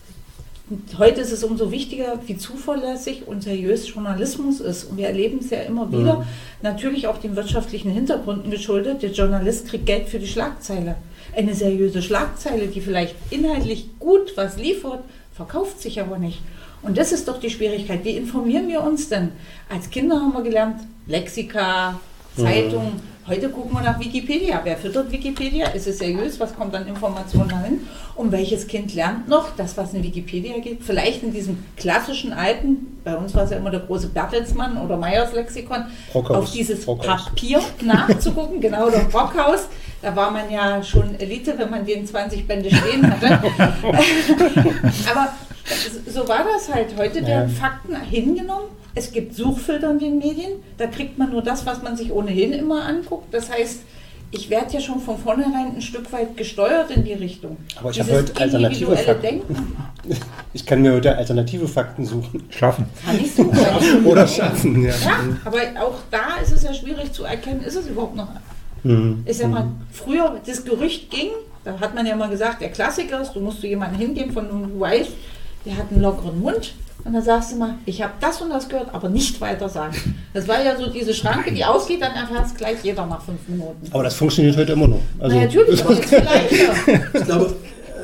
Speaker 4: heute ist es umso wichtiger, wie zuverlässig und seriös Journalismus ist. Und wir erleben es ja immer wieder, natürlich auch den wirtschaftlichen Hintergründen geschuldet. Der Journalist kriegt Geld für die Schlagzeile. Eine seriöse Schlagzeile, die vielleicht inhaltlich gut was liefert, verkauft sich aber nicht. Und das ist doch die Schwierigkeit. Wie informieren wir uns denn? Als Kinder haben wir gelernt, Lexika, Zeitung. Heute gucken wir nach Wikipedia. Wer füttert Wikipedia? Ist es seriös? Was kommt an Informationen dahin? Und welches Kind lernt noch das, was in Wikipedia gibt? Vielleicht in diesem klassischen alten, bei uns war es ja immer der große Bertelsmann oder Meyers Lexikon, auf dieses Papier nachzugucken, genau, der Brockhaus. Da war man ja schon Elite, wenn man den 20 Bände stehen hatte. Aber so war das halt. Heute werden Fakten hingenommen. Es gibt Suchfilter in den Medien. Da kriegt man nur das, was man sich ohnehin immer anguckt. Das heißt, ich werde ja schon von vornherein ein Stück weit gesteuert in die Richtung.
Speaker 3: Aber ich habe heute alternative Fakten. Ich kann mir heute alternative Fakten suchen.
Speaker 2: Schaffen.
Speaker 4: Kann ich suchen.
Speaker 3: Oder schaffen, ja.
Speaker 4: Aber auch da ist es ja schwierig zu erkennen, ist es überhaupt noch. Ich sag mal, früher das Gerücht ging, da hat man ja mal gesagt, der Klassiker ist, du musst zu jemandem hingehen, von dem du weißt, der hat einen lockeren Mund. Und dann sagst du mal, ich habe das und das gehört, aber nicht weiter sagen. Das war ja so diese Schranke, die ausgeht, dann erfährt es gleich jeder nach 5 Minuten.
Speaker 3: Aber das funktioniert heute immer noch. Also,
Speaker 4: na, natürlich, aber jetzt viel leichter.
Speaker 5: Ich glaube,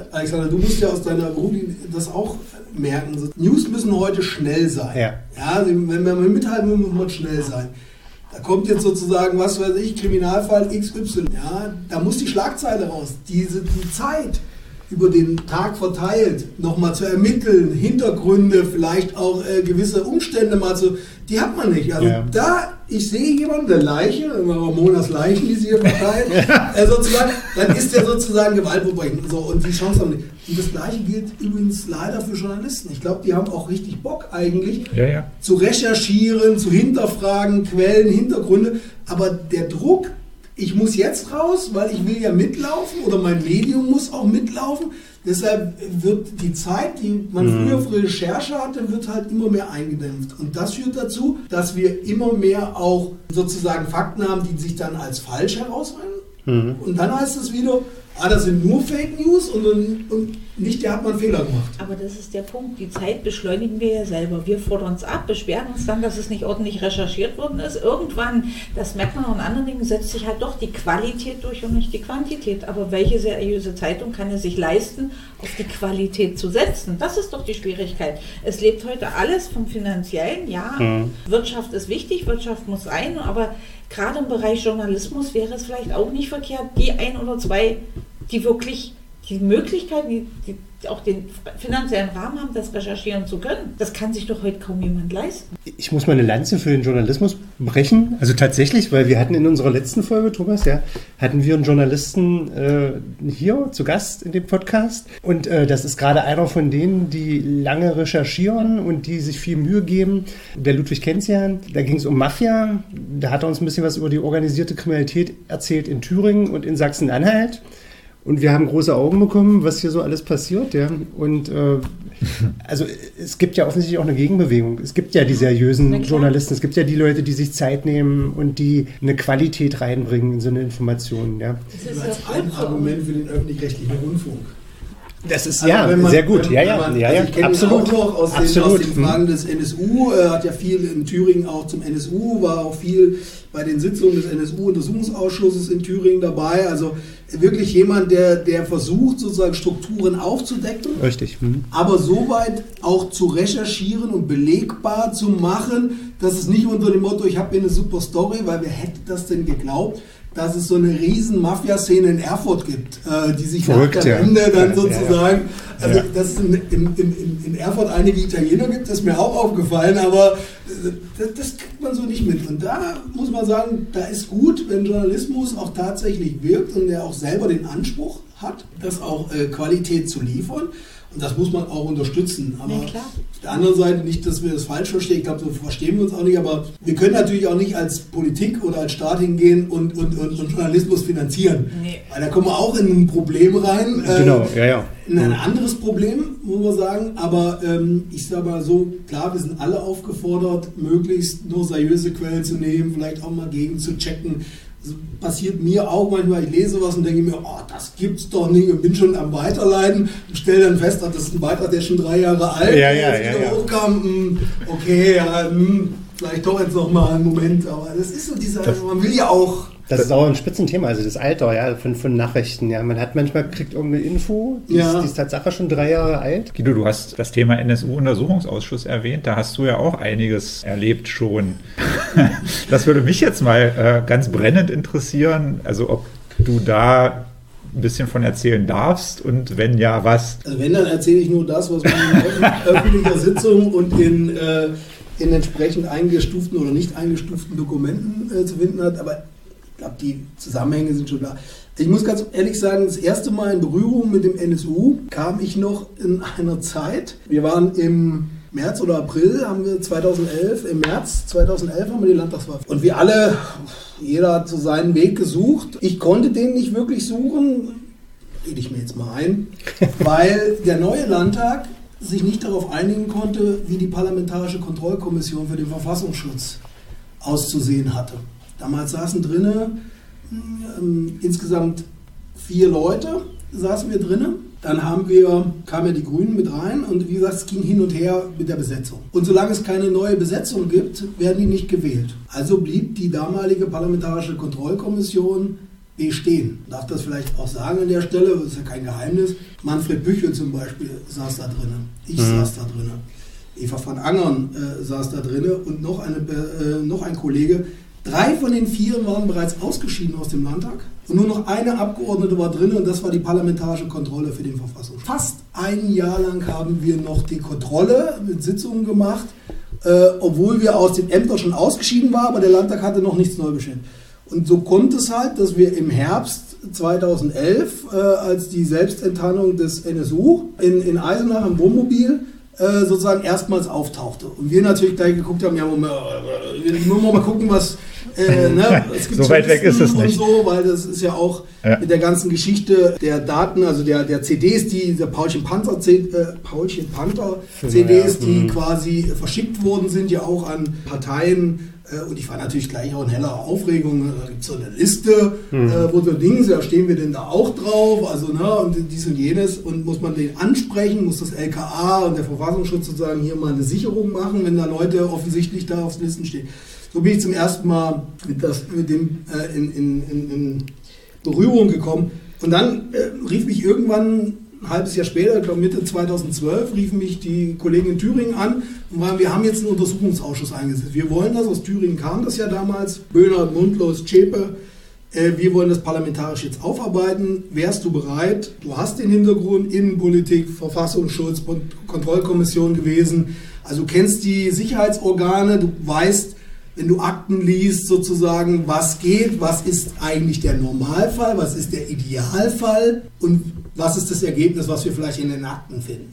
Speaker 5: Alexander, du musst ja aus deiner Berufung das auch merken. News müssen heute schnell sein. Ja, wenn wir mithalten, muss man schnell sein. Da kommt jetzt sozusagen, was weiß ich, Kriminalfall XY. Ja, da muss die Schlagzeile raus. Die Zeit über den Tag verteilt, nochmal zu ermitteln, Hintergründe, vielleicht auch gewisse Umstände mal zu, die hat man nicht. Also ich sehe jemanden, der Leiche, Monas Leichen, die sie hier verteilen, sozusagen, dann ist der sozusagen Gewaltverbrechen. So, und die Chance haben nicht. Und das Gleiche gilt übrigens leider für Journalisten. Ich glaube, die haben auch richtig Bock eigentlich, zu recherchieren, zu hinterfragen, Quellen, Hintergründe. Aber der Druck, ich muss jetzt raus, weil ich will ja mitlaufen oder mein Medium muss auch mitlaufen. Deshalb wird die Zeit, die man früher für Recherche hatte, wird halt immer mehr eingedämpft. Und das führt dazu, dass wir immer mehr auch sozusagen Fakten haben, die sich dann als falsch herausstellen. Und dann heißt es wieder, das sind nur Fake News und nicht, der hat mal einen Fehler gemacht.
Speaker 4: Aber das ist der Punkt. Die Zeit beschleunigen wir ja selber. Wir fordern es ab, beschweren uns dann, dass es nicht ordentlich recherchiert worden ist. Irgendwann, das merkt man auch in anderen Dingen, setzt sich halt doch die Qualität durch und nicht die Quantität. Aber welche seriöse Zeitung kann es sich leisten, auf die Qualität zu setzen? Das ist doch die Schwierigkeit. Es lebt heute alles vom Finanziellen. Ja, Wirtschaft ist wichtig, Wirtschaft muss sein, aber gerade im Bereich Journalismus wäre es vielleicht auch nicht verkehrt, die ein oder zwei, die wirklich die Möglichkeiten, die auch den finanziellen Rahmen haben, das recherchieren zu können. Das kann sich doch heute kaum jemand leisten.
Speaker 3: Ich muss mal eine Lanze für den Journalismus brechen. Also tatsächlich, weil wir hatten in unserer letzten Folge, Thomas, hatten wir einen Journalisten hier zu Gast in dem Podcast. Und das ist gerade einer von denen, die lange recherchieren und die sich viel Mühe geben. Der Ludwig kennt's ja. Da ging es um Mafia. Da hat er uns ein bisschen was über die organisierte Kriminalität erzählt in Thüringen und in Sachsen-Anhalt. Und wir haben große Augen bekommen, was hier so alles passiert. Ja. Und also es gibt ja offensichtlich auch eine Gegenbewegung. Es gibt ja die seriösen Journalisten, es gibt ja die Leute, die sich Zeit nehmen und die eine Qualität reinbringen in so eine Information. Ja.
Speaker 5: Das ist als ein Argument für den öffentlich-rechtlichen Rundfunk.
Speaker 3: Das ist sehr gut.
Speaker 5: Ich kenne
Speaker 3: absolut.
Speaker 5: Ihn auch noch aus den Fragen des NSU, hat ja viel in Thüringen auch zum NSU, war auch viel bei den Sitzungen des NSU-Untersuchungsausschusses in Thüringen dabei. Also wirklich jemand, der versucht, sozusagen Strukturen aufzudecken.
Speaker 3: Richtig.
Speaker 5: Aber soweit auch zu recherchieren und belegbar zu machen, dass es nicht unter dem Motto, ich habe hier eine super Story, weil wer hätte das denn geglaubt, dass es so eine riesen Mafia-Szene in Erfurt gibt, die sich nach der Wende dann sozusagen, also dass es in Erfurt einige Italiener gibt, ist mir auch aufgefallen, aber das kriegt man so nicht mit. Und da muss man sagen, da ist gut, wenn Journalismus auch tatsächlich wirkt und der auch selber den Anspruch hat, das auch Qualität zu liefern. Und das muss man auch unterstützen. Aber auf der anderen Seite nicht, dass wir das falsch verstehen. Ich glaube, so verstehen wir uns auch nicht. Aber wir können natürlich auch nicht als Politik oder als Staat hingehen und Journalismus finanzieren. Nee. Weil da kommen wir auch in ein Problem rein. In ein anderes Problem, muss man sagen. Aber ich sage mal so, klar, wir sind alle aufgefordert, möglichst nur seriöse Quellen zu nehmen, vielleicht auch mal gegen zu checken. Das passiert mir auch manchmal, ich lese was und denke mir, das gibt's doch nicht und bin schon am Weiterleiten und stelle dann fest, das ist ein Beitrag, der ist schon 3 Jahre alt, hochkam, vielleicht doch jetzt noch mal einen Moment, aber das ist so man will ja auch...
Speaker 3: Das ist auch ein Spitzenthema, also das Alter von Nachrichten. Ja. Man hat kriegt irgendeine Info, die ist Tatsache schon 3 Jahre alt.
Speaker 2: Guido, du hast das Thema NSU-Untersuchungsausschuss erwähnt, da hast du ja auch einiges erlebt schon. Das würde mich jetzt mal ganz brennend interessieren, also ob du da ein bisschen von erzählen darfst und wenn ja, was?
Speaker 5: Also wenn, dann erzähle ich nur das, was man in öffentlicher Sitzung und in entsprechend eingestuften oder nicht eingestuften Dokumenten zu finden hat, aber ich glaube, die Zusammenhänge sind schon da. Ich muss ganz ehrlich sagen, das erste Mal in Berührung mit dem NSU kam ich noch in einer Zeit. Wir waren im März oder April, im März 2011 haben wir die Landtagswahl. Und wir alle, jeder hat so seinen Weg gesucht. Ich konnte den nicht wirklich suchen, rede ich mir jetzt mal ein, weil der neue Landtag sich nicht darauf einigen konnte, wie die Parlamentarische Kontrollkommission für den Verfassungsschutz auszusehen hatte. Damals saßen drinnen insgesamt 4 Leute, saßen wir drinnen. Dann kamen ja die Grünen mit rein und wie gesagt, es ging hin und her mit der Besetzung. Und solange es keine neue Besetzung gibt, werden die nicht gewählt. Also blieb die damalige Parlamentarische Kontrollkommission bestehen. Ich darf das vielleicht auch sagen an der Stelle, das ist ja kein Geheimnis. Manfred Büchel zum Beispiel saß da drin, ich saß da drin, Eva van Angern saß da drin und noch ein Kollege. 3 von den 4 waren bereits ausgeschieden aus dem Landtag und nur noch eine Abgeordnete war drin und das war die parlamentarische Kontrolle für den Verfassungsschutz. Fast ein Jahr lang haben wir noch die Kontrolle mit Sitzungen gemacht, obwohl wir aus den Ämtern schon ausgeschieden waren, aber der Landtag hatte noch nichts neu bestimmt. Und so kommt es halt, dass wir im Herbst 2011, als die Selbstenttarnung des NSU in Eisenach im Wohnmobil sozusagen erstmals auftauchte. Und wir natürlich gleich geguckt haben, ja, wir mal gucken, was es gibt
Speaker 2: so weit weg ist es nicht.
Speaker 5: Und so, weil das ist ja auch mit der ganzen Geschichte der Daten, also der CDs, der Paulchen Panther CDs, die quasi verschickt worden sind, ja auch an Parteien. Und ich war natürlich gleich auch in heller Aufregung. Da gibt es so eine Liste, wo so Dinge, ja, stehen wir denn da auch drauf? Also, und dies und jenes. Und muss man den ansprechen, muss das LKA und der Verfassungsschutz sozusagen hier mal eine Sicherung machen, wenn da Leute offensichtlich da auf den Listen stehen. So bin ich zum ersten Mal mit dem in Berührung gekommen. Und dann rief mich irgendwann ein halbes Jahr später, ich glaube Mitte 2012, riefen mich die Kollegen in Thüringen an und waren, wir haben jetzt einen Untersuchungsausschuss eingesetzt. Wir wollen das, aus Thüringen kam das ja damals, Böhnert, Mundlos, Zschäpe, wir wollen das parlamentarisch jetzt aufarbeiten. Wärst du bereit? Du hast den Hintergrund, Innenpolitik, Verfassungsschutz, Kontrollkommission gewesen, also du kennst die Sicherheitsorgane, du weißt, wenn du Akten liest, sozusagen, was geht, was ist eigentlich der Normalfall, was ist der Idealfall und was ist das Ergebnis, was wir vielleicht in den Akten finden.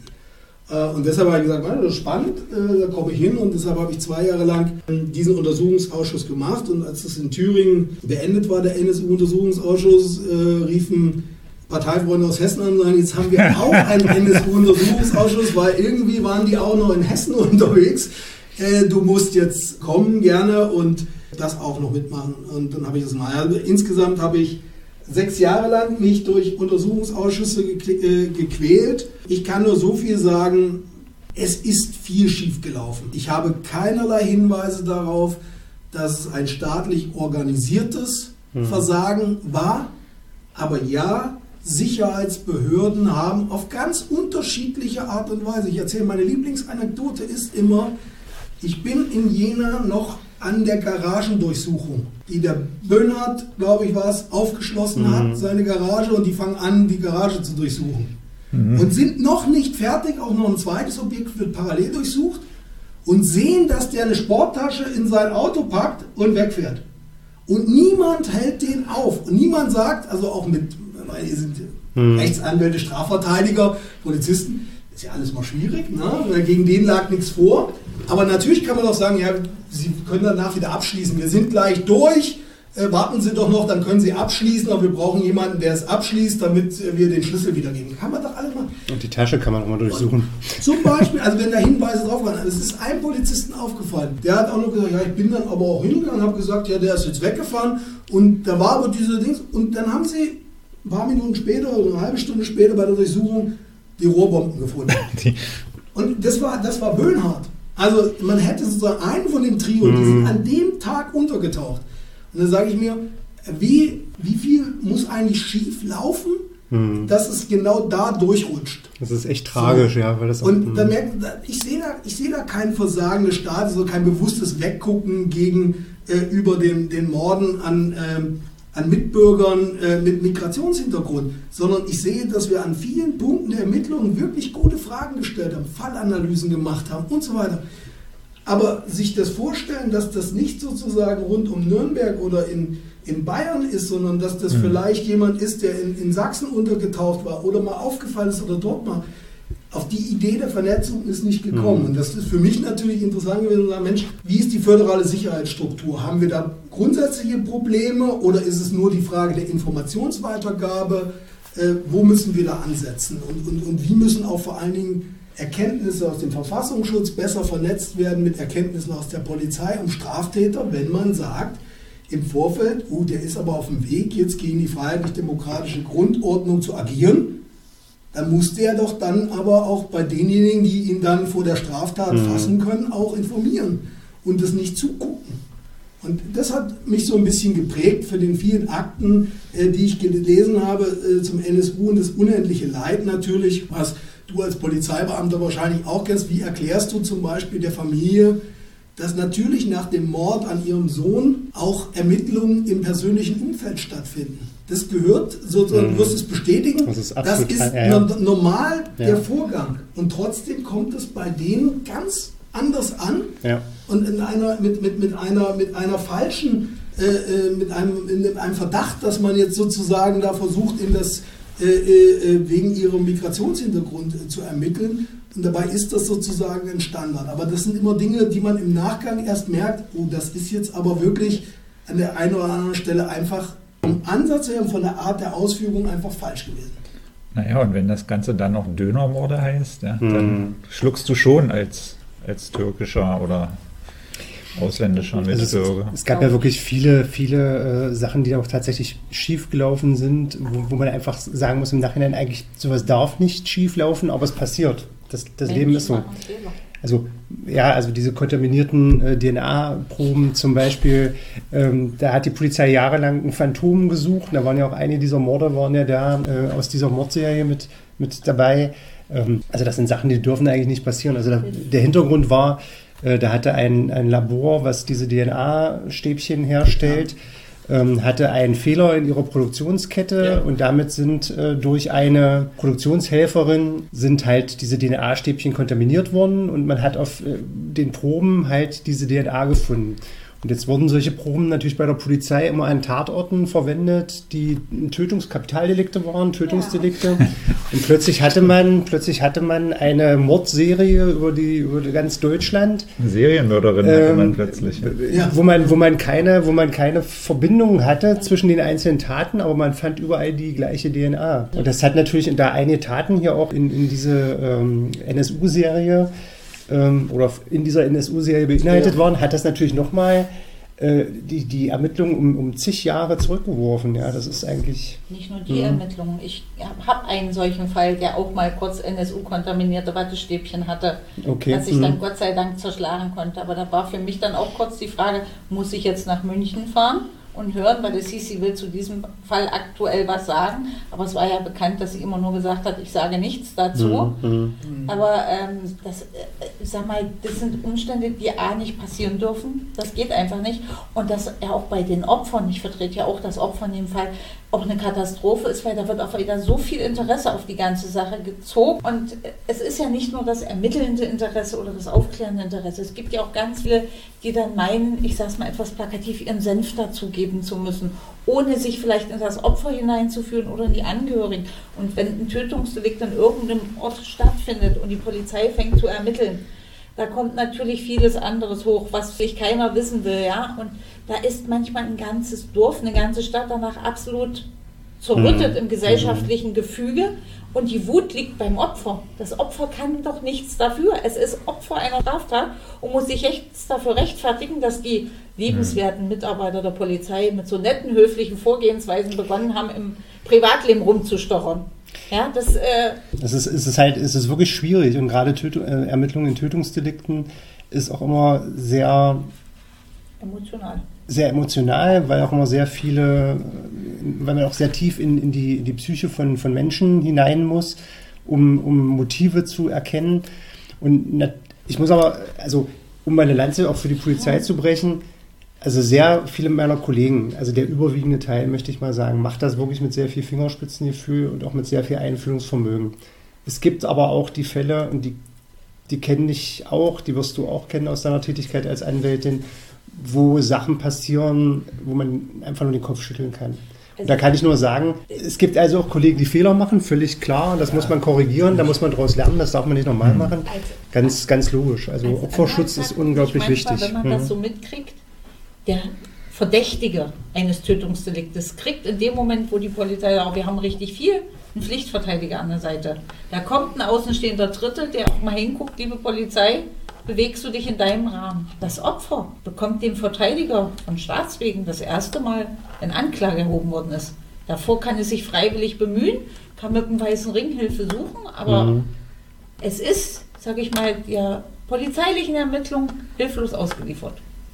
Speaker 5: Und deshalb habe ich gesagt, das ist spannend, da komme ich hin und deshalb habe ich 2 Jahre lang diesen Untersuchungsausschuss gemacht und als das in Thüringen beendet war, der NSU-Untersuchungsausschuss, riefen Parteifreunde aus Hessen an und sagen, jetzt haben wir auch einen NSU-Untersuchungsausschuss, weil irgendwie waren die auch noch in Hessen unterwegs. Du musst jetzt kommen gerne und das auch noch mitmachen. Und dann habe ich das mal. Also insgesamt habe ich 6 Jahre lang mich durch Untersuchungsausschüsse gequält. Ich kann nur so viel sagen, es ist viel schief gelaufen. Ich habe keinerlei Hinweise darauf, dass es ein staatlich organisiertes Versagen war. Aber ja, Sicherheitsbehörden haben auf ganz unterschiedliche Art und Weise, ich erzähle, meine Lieblingsanekdote ist immer, ich bin in Jena noch an der Garagendurchsuchung, die der Böhnert, glaube ich, aufgeschlossen hat, seine Garage, und die fangen an, die Garage zu durchsuchen. Und sind noch nicht fertig, auch noch ein zweites Objekt wird parallel durchsucht und sehen, dass der eine Sporttasche in sein Auto packt und wegfährt. Und niemand hält den auf. Und niemand sagt, also auch weil hier sind Rechtsanwälte, Strafverteidiger, Polizisten, ist ja alles mal schwierig, ne? Gegen den lag nichts vor. Aber natürlich kann man auch sagen, ja, Sie können danach wieder abschließen. Wir sind gleich durch, warten Sie doch noch, dann können Sie abschließen, aber wir brauchen jemanden, der es abschließt, damit wir den Schlüssel wiedergeben. Kann man doch alle machen.
Speaker 3: Und die Tasche kann man auch mal durchsuchen.
Speaker 5: Und zum Beispiel, also wenn da Hinweise drauf waren, es ist einem Polizisten aufgefallen, der hat auch noch gesagt, ja, ich bin dann aber auch hingegangen und habe gesagt, ja, der ist jetzt weggefahren und da war aber diese Dings und dann haben sie ein paar Minuten später oder eine halbe Stunde später bei der Durchsuchung die Rohrbomben gefunden. Und das war Böhnhardt. Also man hätte sozusagen einen von dem Trio, die sind an dem Tag untergetaucht. Und dann sage ich mir, wie viel muss eigentlich schief laufen, dass es genau da durchrutscht.
Speaker 3: Das ist echt tragisch, so. Ja. Weil das
Speaker 5: und dann merkt ich sehe da kein Versagen des Staates, also kein bewusstes Weggucken gegenüber den Morden an Mitbürgern mit Migrationshintergrund, sondern ich sehe, dass wir an vielen Punkten der Ermittlungen wirklich gute Fragen gestellt haben, Fallanalysen gemacht haben und so weiter. Aber sich das vorstellen, dass das nicht sozusagen rund um Nürnberg oder in Bayern ist, sondern dass das vielleicht jemand ist, der in Sachsen untergetaucht war oder mal aufgefallen ist oder dort mal, auf die Idee der Vernetzung ist nicht gekommen. Und das ist für mich natürlich interessant gewesen, zu sagen, Mensch, wie ist die föderale Sicherheitsstruktur? Haben wir da grundsätzliche Probleme oder ist es nur die Frage der Informationsweitergabe? Wo müssen wir da ansetzen? Und wie müssen auch vor allen Dingen Erkenntnisse aus dem Verfassungsschutz besser vernetzt werden mit Erkenntnissen aus der Polizei und Straftäter, wenn man sagt, im Vorfeld, der ist aber auf dem Weg, jetzt gegen die freiheitlich-demokratische Grundordnung zu agieren, dann muss der doch dann aber auch bei denjenigen, die ihn dann vor der Straftat fassen können, auch informieren und das nicht zugucken. Und das hat mich so ein bisschen geprägt für den vielen Akten, die ich gelesen habe zum NSU und das unendliche Leid natürlich, was du als Polizeibeamter wahrscheinlich auch kennst. Wie erklärst du zum Beispiel der Familie, dass natürlich nach dem Mord an ihrem Sohn auch Ermittlungen im persönlichen Umfeld stattfinden? Das gehört, sozusagen, du wirst es bestätigen, das ist normal der Vorgang. Und trotzdem kommt es bei denen ganz anders an und in mit einem Verdacht, dass man jetzt sozusagen da versucht, in das wegen ihrem Migrationshintergrund zu ermitteln. Und dabei ist das sozusagen ein Standard. Aber das sind immer Dinge, die man im Nachgang erst merkt, oh, das ist jetzt aber wirklich an der einen oder anderen Stelle einfach vom Ansatz her und von der Art der Ausführung einfach falsch gewesen.
Speaker 2: Naja, und wenn das Ganze dann noch Dönermorde heißt, dann schluckst du schon als türkischer oder ausländischer Mitbürger.
Speaker 3: Es gab ja wirklich viele Sachen, die auch tatsächlich schief gelaufen sind, wo man einfach sagen muss, im Nachhinein eigentlich, sowas darf nicht schief laufen, aber es passiert. Das Leben ist so. Also diese kontaminierten DNA-Proben zum Beispiel, da hat die Polizei jahrelang ein Phantom gesucht. Da waren ja auch einige dieser Morde, waren ja da aus dieser Mordserie mit dabei. Also das sind Sachen, die dürfen eigentlich nicht passieren. Also der Hintergrund war, da hatte ein Labor, was diese DNA-Stäbchen herstellt, hatte einen Fehler in ihrer Produktionskette und damit sind durch eine Produktionshelferin halt diese DNA-Stäbchen kontaminiert worden und man hat auf den Proben halt diese DNA gefunden. Und jetzt wurden solche Proben natürlich bei der Polizei immer an Tatorten verwendet, die Tötungskapitaldelikte waren, Tötungsdelikte. Ja. Und plötzlich hatte man eine Mordserie über ganz Deutschland.
Speaker 2: Eine Serienmörderin hatte man plötzlich.
Speaker 3: Ja. Wo man keine Verbindung hatte zwischen den einzelnen Taten, aber man fand überall die gleiche DNA. Und das hat natürlich, da einige Taten hier auch in diese NSU-Serie oder in dieser NSU-Serie beinhaltet worden, hat das natürlich nochmal die Ermittlungen um zig Jahre zurückgeworfen. Ja, das ist eigentlich...
Speaker 4: Nicht nur die Ermittlungen. Ich habe einen solchen Fall, der auch mal kurz NSU-kontaminierte Wattestäbchen hatte, das ich dann Gott sei Dank zerschlagen konnte. Aber da war für mich dann auch kurz die Frage, muss ich jetzt nach München fahren und hören, weil das hieß, sie will zu diesem Fall aktuell was sagen, aber es war ja bekannt, dass sie immer nur gesagt hat, ich sage nichts dazu. Aber ich sag mal, das sind Umstände, die nicht passieren dürfen. Das geht einfach nicht. Und das ja auch bei den Opfern, ich vertrete ja auch das Opfer in dem Fall, auch eine Katastrophe ist, weil da wird auch wieder so viel Interesse auf die ganze Sache gezogen. Und es ist ja nicht nur das ermittelnde Interesse oder das aufklärende Interesse. Es gibt ja auch ganz viele, die dann meinen, ich sage es mal etwas plakativ, ihren Senf dazugeben zu müssen, ohne sich vielleicht in das Opfer hineinzuführen oder in die Angehörigen. Und wenn ein Tötungsdelikt an irgendeinem Ort stattfindet und die Polizei fängt zu ermitteln, da kommt natürlich vieles anderes hoch, was vielleicht keiner wissen will, ja. Und da ist manchmal ein ganzes Dorf, eine ganze Stadt danach absolut zerrüttet im gesellschaftlichen Gefüge. Und die Wut liegt beim Opfer. Das Opfer kann doch nichts dafür. Es ist Opfer einer Straftat und muss sich echt dafür rechtfertigen, dass die liebenswerten Mitarbeiter der Polizei mit so netten, höflichen Vorgehensweisen begonnen haben, im Privatleben rumzustochern. Ja,
Speaker 3: es ist wirklich schwierig und gerade Ermittlungen in Tötungsdelikten ist auch immer sehr emotional, weil auch immer weil man auch sehr tief in die Psyche von Menschen hinein muss, um Motive zu erkennen. Und ich muss aber, also um meine Lanze auch für die Polizei zu brechen, also sehr viele meiner Kollegen, also der überwiegende Teil, möchte ich mal sagen, macht das wirklich mit sehr viel Fingerspitzengefühl und auch mit sehr viel Einfühlungsvermögen. Es gibt aber auch die Fälle, und die kenne ich auch, die wirst du auch kennen aus deiner Tätigkeit als Anwältin, wo Sachen passieren, wo man einfach nur den Kopf schütteln kann. Und da kann ich nur sagen, es gibt also auch Kollegen, die Fehler machen, völlig klar, das muss man korrigieren, da muss man daraus lernen, das darf man nicht nochmal machen. Ganz, ganz logisch. Also Opferschutz ist unglaublich wichtig.
Speaker 4: Wenn man das so mitkriegt, der Verdächtige eines Tötungsdeliktes kriegt in dem Moment, wo die Polizei sagt, wir haben richtig viel, einen Pflichtverteidiger an der Seite. Da kommt ein außenstehender Dritte, der auch mal hinguckt, liebe Polizei, bewegst du dich in deinem Rahmen. Das Opfer bekommt dem Verteidiger von Staatswegen das erste Mal, wenn Anklage erhoben worden ist. Davor kann es sich freiwillig bemühen, kann mit einem weißen Ring Hilfe suchen, aber es ist, sage ich mal, der polizeilichen Ermittlung hilflos ausgeliefert.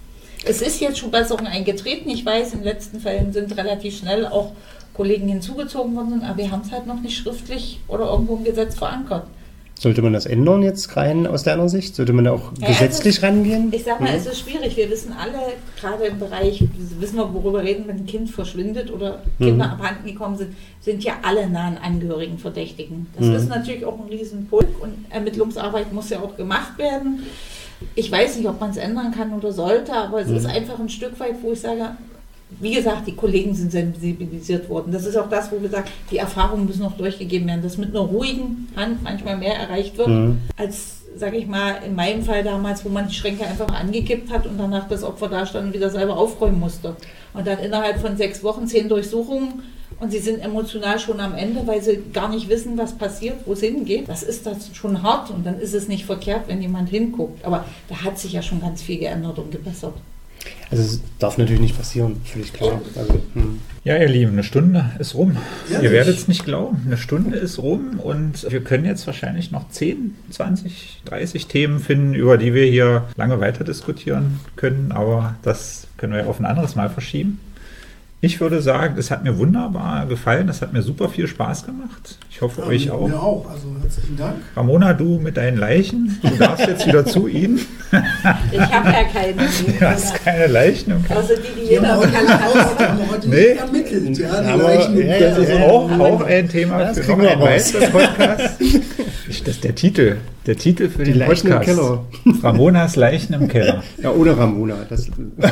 Speaker 4: Es ist jetzt schon Besserung eingetreten. Ich weiß, in den letzten Fällen sind relativ schnell auch Kollegen hinzugezogen worden, aber wir haben es halt noch nicht schriftlich oder irgendwo im Gesetz verankert.
Speaker 3: Sollte man das ändern jetzt rein aus deiner Sicht? Sollte man da auch gesetzlich rangehen?
Speaker 4: Ich sag mal, es ist schwierig. Wir wissen alle, gerade im Bereich, wissen wir, worüber reden, wenn ein Kind verschwindet oder Kinder abhanden gekommen sind ja alle nahen Angehörigen Verdächtigen. Das ist natürlich auch ein Riesenpulk und Ermittlungsarbeit muss ja auch gemacht werden. Ich weiß nicht, ob man es ändern kann oder sollte, aber es ist einfach ein Stück weit, wo ich sage, wie gesagt, die Kollegen sind sensibilisiert worden. Das ist auch das, wo wir sagen, die Erfahrungen müssen noch durchgegeben werden, dass mit einer ruhigen Hand manchmal mehr erreicht wird, als, sage ich mal, in meinem Fall damals, wo man die Schränke einfach angekippt hat und danach das Opfer da stand und wieder selber aufräumen musste. Und dann innerhalb von 6 Wochen 10 Durchsuchungen und sie sind emotional schon am Ende, weil sie gar nicht wissen, was passiert, wo es hingeht. Das ist das schon hart und dann ist es nicht verkehrt, wenn jemand hinguckt. Aber da hat sich ja schon ganz viel geändert und gebessert.
Speaker 3: Also es darf natürlich nicht passieren, völlig klar. Also,
Speaker 2: Ja, ihr Lieben, eine Stunde ist rum.
Speaker 5: Ja,
Speaker 2: Ihr werdet es nicht glauben, eine Stunde ist rum und wir können jetzt wahrscheinlich noch 10, 20, 30 Themen finden, über die wir hier lange weiter diskutieren können, aber das können wir ja auf ein anderes Mal verschieben. Ich würde sagen, es hat mir wunderbar gefallen, es hat mir super viel Spaß gemacht. Ich hoffe, euch auch.
Speaker 5: Mir auch, also herzlichen Dank.
Speaker 2: Ramona, du mit deinen Leichen, du darfst jetzt wieder zu ihnen.
Speaker 4: Ich habe ja keine.
Speaker 2: Du hast keine Leichen im Keller.
Speaker 4: Außer die
Speaker 5: Die haben
Speaker 4: jeder
Speaker 5: wir heute nicht ermittelt. Ja, die
Speaker 3: Aber,
Speaker 5: Leichen im
Speaker 3: ja,
Speaker 5: Keller.
Speaker 2: Das ist auch ein Thema
Speaker 3: Das
Speaker 2: für
Speaker 3: kriegen
Speaker 2: noch
Speaker 3: wir
Speaker 2: ein
Speaker 3: raus.
Speaker 2: weiteres Podcast. Das ist der Titel für
Speaker 3: Die
Speaker 2: den
Speaker 3: Leichen im
Speaker 2: Podcast.
Speaker 3: Keller.
Speaker 2: Ramonas Leichen im Keller.
Speaker 3: Ja, ohne Ramona. Das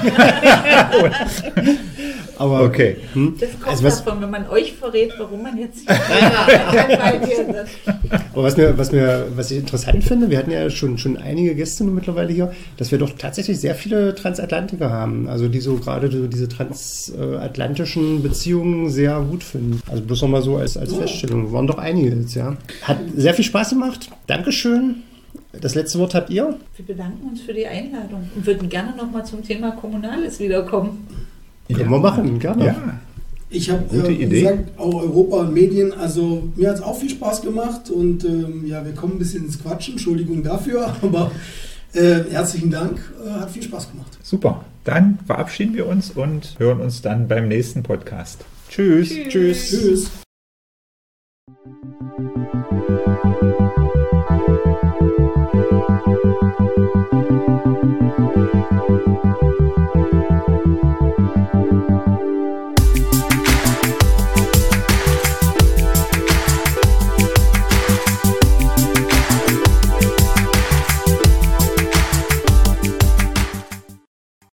Speaker 3: aber
Speaker 2: Okay.
Speaker 4: Das kommt
Speaker 3: Also was-
Speaker 4: davon, wenn man euch verrät, warum man jetzt
Speaker 3: Aber was ich interessant finde, wir hatten ja schon einige Gäste nun mittlerweile hier, dass wir doch tatsächlich sehr viele Transatlantiker haben, also die so gerade so diese transatlantischen Beziehungen sehr gut finden. Also bloß nochmal so als Feststellung. Waren doch einige jetzt, ja. Hat sehr viel Spaß gemacht. Dankeschön. Das letzte Wort habt ihr.
Speaker 4: Wir bedanken uns für die Einladung und würden gerne nochmal zum Thema Kommunales wiederkommen.
Speaker 3: Können wir machen, gerne.
Speaker 2: Ja.
Speaker 5: Ich habe
Speaker 2: Gute Idee.
Speaker 5: gesagt, auch Europa und Medien, also mir hat es auch viel Spaß gemacht und ja, wir kommen ein bisschen ins Quatschen, Entschuldigung dafür, aber herzlichen Dank, hat viel Spaß gemacht.
Speaker 2: Super. Dann verabschieden wir uns und hören uns dann beim nächsten Podcast. Tschüss.
Speaker 3: Tschüss.
Speaker 5: Tschüss.